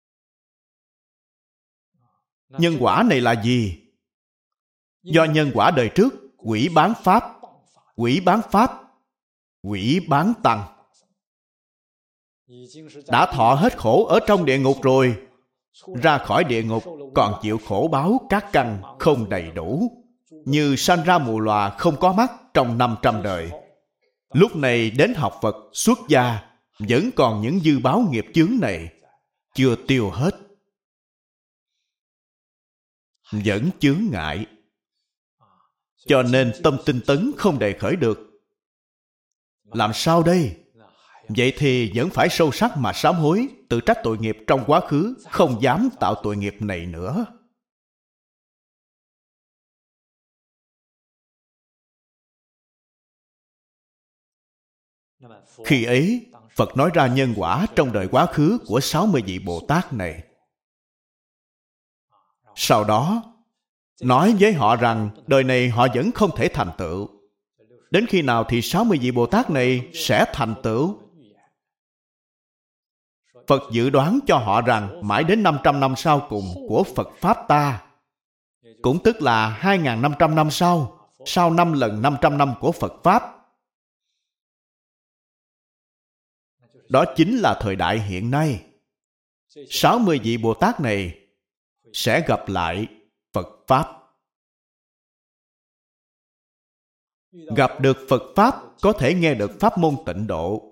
Nhân quả này là gì? Do nhân quả đời trước, quỷ bán pháp, quỷ bán pháp, quỷ bán tăng. Đã thọ hết khổ ở trong địa ngục rồi, ra khỏi địa ngục còn chịu khổ báo các căn không đầy đủ, như sanh ra mù lòa không có mắt trong 500 đời. Lúc này đến học Phật xuất gia, vẫn còn những dư báo nghiệp chướng này chưa tiêu hết, vẫn chướng ngại, cho nên tâm tinh tấn không đề khởi được. Làm sao đây? Vậy thì vẫn phải sâu sắc mà sám hối, tự trách tội nghiệp trong quá khứ, không dám tạo tội nghiệp này nữa. Khi ấy, Phật nói ra nhân quả trong đời quá khứ của 60 vị Bồ Tát này. Sau đó, nói với họ rằng đời này họ vẫn không thể thành tựu. Đến khi nào thì 60 vị Bồ Tát này sẽ thành tựu? Phật dự đoán cho họ rằng mãi đến 500 năm sau cùng của Phật Pháp ta, cũng tức là 2.500 năm sau 5 lần 500 năm của Phật Pháp. Đó chính là thời đại hiện nay. 60 vị Bồ Tát này sẽ gặp lại Phật Pháp. Gặp được Phật Pháp có thể nghe được pháp môn tịnh độ.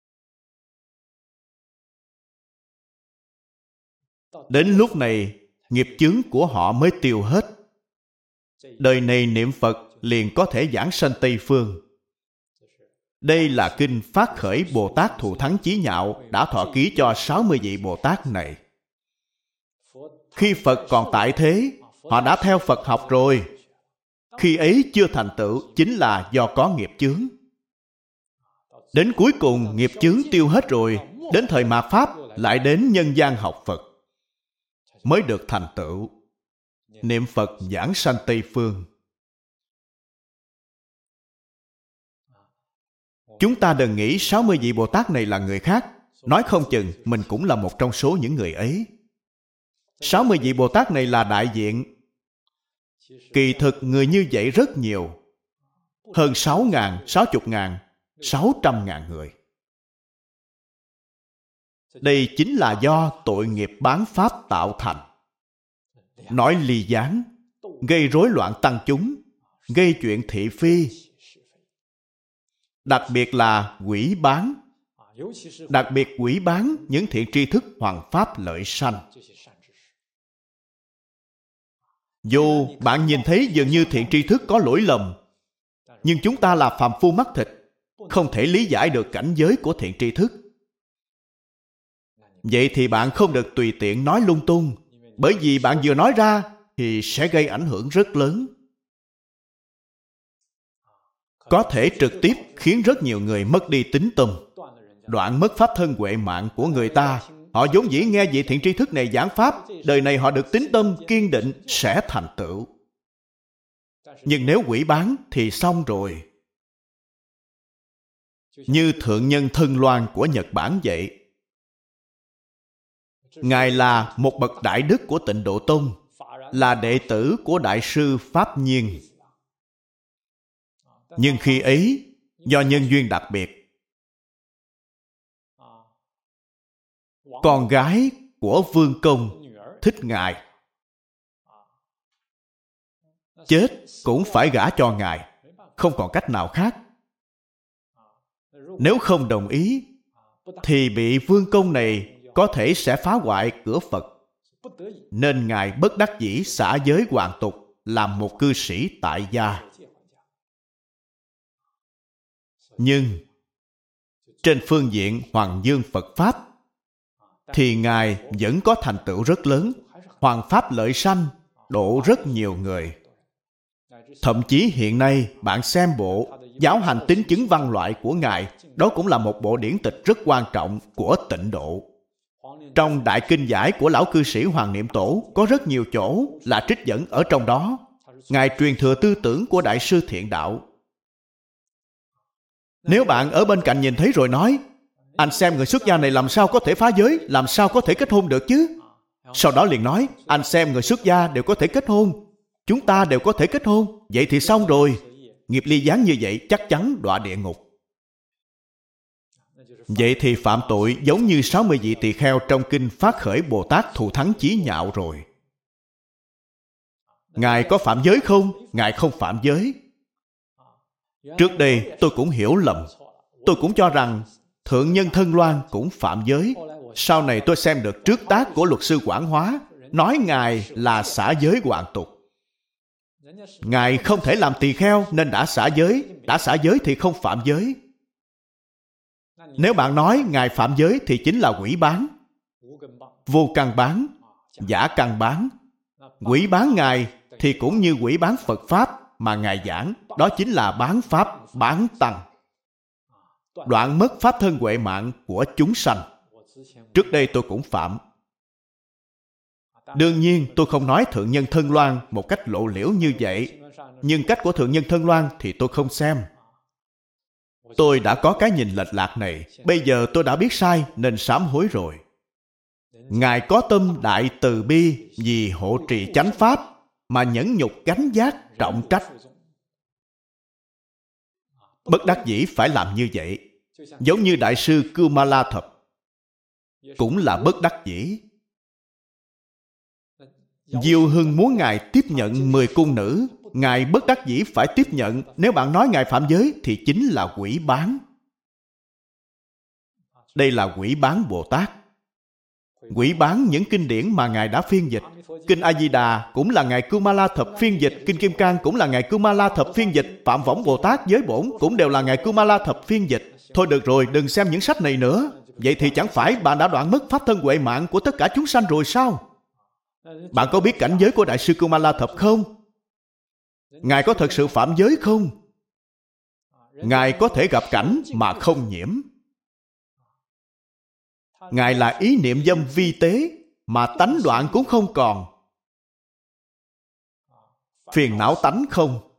Đến lúc này, nghiệp chướng của họ mới tiêu hết. Đời này niệm Phật liền có thể giảng sanh Tây Phương. Đây là kinh Phát Khởi Bồ Tát Thù Thắng Chí Nhạo đã thọ ký cho 60 vị Bồ Tát này. Khi Phật còn tại thế, họ đã theo Phật học rồi. Khi ấy chưa thành tựu chính là do có nghiệp chướng. Đến cuối cùng nghiệp chướng tiêu hết rồi, đến thời mạt Pháp lại đến nhân gian học Phật, mới được thành tựu. Niệm Phật giảng sanh Tây Phương. Chúng ta đừng nghĩ 60 vị Bồ Tát này là người khác. Nói không chừng mình cũng là một trong số những người ấy. 60 vị Bồ Tát này là đại diện. Kỳ thực người như vậy rất nhiều. Hơn 6.000, 60.000, 600.000 người. Đây chính là do tội nghiệp bán Pháp tạo thành. Nói ly gián, gây rối loạn tăng chúng, gây chuyện thị phi. Đặc biệt là quỷ bán. Đặc biệt quỷ bán những thiện tri thức hoằng pháp lợi sanh. Dù bạn nhìn thấy dường như thiện tri thức có lỗi lầm, nhưng chúng ta là phàm phu mắt thịt, không thể lý giải được cảnh giới của thiện tri thức. Vậy thì bạn không được tùy tiện nói lung tung, bởi vì bạn vừa nói ra thì sẽ gây ảnh hưởng rất lớn. Có thể trực tiếp khiến rất nhiều người mất đi tín tâm, đoạn mất pháp thân huệ mạng của người ta. Họ vốn dĩ nghe vị thiện tri thức này giảng pháp, đời này họ được tín tâm kiên định sẽ thành tựu. Nhưng nếu quỷ bán thì xong rồi. Như Thượng Nhân Thân Loan của Nhật Bản vậy. Ngài là một bậc đại đức của Tịnh Độ Tông, là đệ tử của Đại sư Pháp Nhiên. Nhưng khi ấy, do nhân duyên đặc biệt, con gái của Vương Công thích Ngài, chết cũng phải gả cho Ngài, không còn cách nào khác. Nếu không đồng ý, thì bị Vương Công này có thể sẽ phá hoại cửa Phật. Nên Ngài bất đắc dĩ xả giới hoàn tục, làm một cư sĩ tại gia. Nhưng trên phương diện Hoàng Dương Phật Pháp thì Ngài vẫn có thành tựu rất lớn, hoằng pháp lợi sanh, độ rất nhiều người. Thậm chí hiện nay bạn xem bộ Giáo hành tín chứng văn loại của Ngài, đó cũng là một bộ điển tịch rất quan trọng của Tịnh Độ. Trong Đại Kinh Giải của Lão Cư Sĩ Hoàng Niệm Tổ có rất nhiều chỗ là trích dẫn ở trong đó. Ngài truyền thừa tư tưởng của Đại sư Thiện Đạo. Nếu bạn ở bên cạnh nhìn thấy rồi nói, anh xem người xuất gia này làm sao có thể phá giới, làm sao có thể kết hôn được chứ? Sau đó liền nói, anh xem người xuất gia đều có thể kết hôn, chúng ta đều có thể kết hôn, vậy thì xong rồi. Nghiệp ly gián như vậy chắc chắn đọa địa ngục. Vậy thì phạm tội giống như 60 vị tỳ kheo trong kinh Phát Khởi Bồ Tát Thù Thắng Chí Nhạo rồi. Ngài có phạm giới không? Ngài không phạm giới. Trước đây tôi cũng hiểu lầm. Tôi cũng cho rằng Thượng Nhân Thân Loan cũng phạm giới. Sau này tôi xem được trước tác của luật sư Quảng Hóa, nói Ngài là xả giới hoàn tục. Ngài không thể làm tỳ kheo nên đã xả giới. Đã xả giới thì không phạm giới. Nếu bạn nói Ngài phạm giới thì chính là quỷ bán, vô căn bán, giả căn bán. Quỷ bán Ngài thì cũng như quỷ bán Phật Pháp mà Ngài giảng, đó chính là bán Pháp, bán Tăng. Đoạn mất pháp thân huệ mạng của chúng sanh. Trước đây tôi cũng phạm. Đương nhiên tôi không nói Thượng Nhân Thân Loan một cách lộ liễu như vậy, nhưng cách của Thượng Nhân Thân Loan thì tôi không xem. Tôi đã có cái nhìn lệch lạc này, bây giờ tôi đã biết sai nên sám hối rồi. Ngài có tâm đại từ bi vì hộ trì chánh pháp mà nhẫn nhục gánh vác trọng trách. Bất đắc dĩ phải làm như vậy. Giống như Đại sư Kumala Thập cũng là bất đắc dĩ. Diêu Hưng muốn Ngài tiếp nhận 10 cung nữ, Ngài bất đắc dĩ phải tiếp nhận. Nếu bạn nói Ngài phạm giới thì chính là quỷ bán. Đây là quỷ bán Bồ Tát. hủy bán những kinh điển mà Ngài đã phiên dịch. Kinh A-di-đà cũng là Ngài Kumala Thập phiên dịch, Kinh Kim Cang cũng là Ngài Kumala Thập phiên dịch, Phạm Võng Bồ Tát Giới Bổn cũng đều là Ngài Kumala Thập phiên dịch. Thôi được rồi, đừng xem những sách này nữa. Vậy thì chẳng phải bạn đã đoạn mất pháp thân huệ mạng của tất cả chúng sanh rồi sao? Bạn có biết cảnh giới của Đại sư Kumala Thập không? Ngài có thật sự phạm giới không? Ngài có thể gặp cảnh mà không nhiễm. Ngài là ý niệm dâm vi tế mà tánh đoạn cũng không còn. Phiền não tánh không.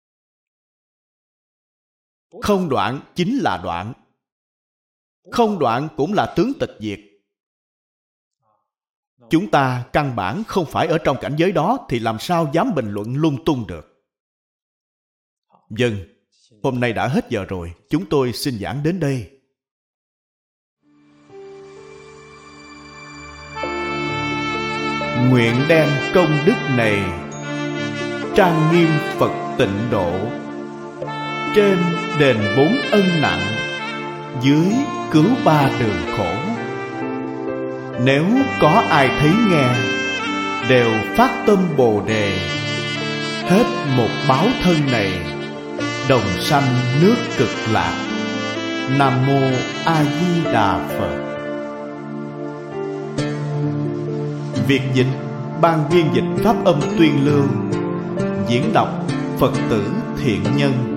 Không đoạn chính là đoạn. Không đoạn cũng là tướng tịch diệt. Chúng ta căn bản không phải ở trong cảnh giới đó thì làm sao dám bình luận lung tung được. Vâng, hôm nay đã hết giờ rồi, chúng tôi xin giảng đến đây. Nguyện đem công đức này trang nghiêm Phật tịnh độ, trên đền 4 ân nặng, dưới cứu 3 đường khổ. Nếu có ai thấy nghe, đều phát tâm Bồ Đề, hết một báo thân này, đồng sanh nước Cực Lạc. Nam Mô A Di Đà Phật. Việc dịch ban biên dịch Pháp Âm Tuyên Lương. Diễn đọc Phật tử Thiện Nhân.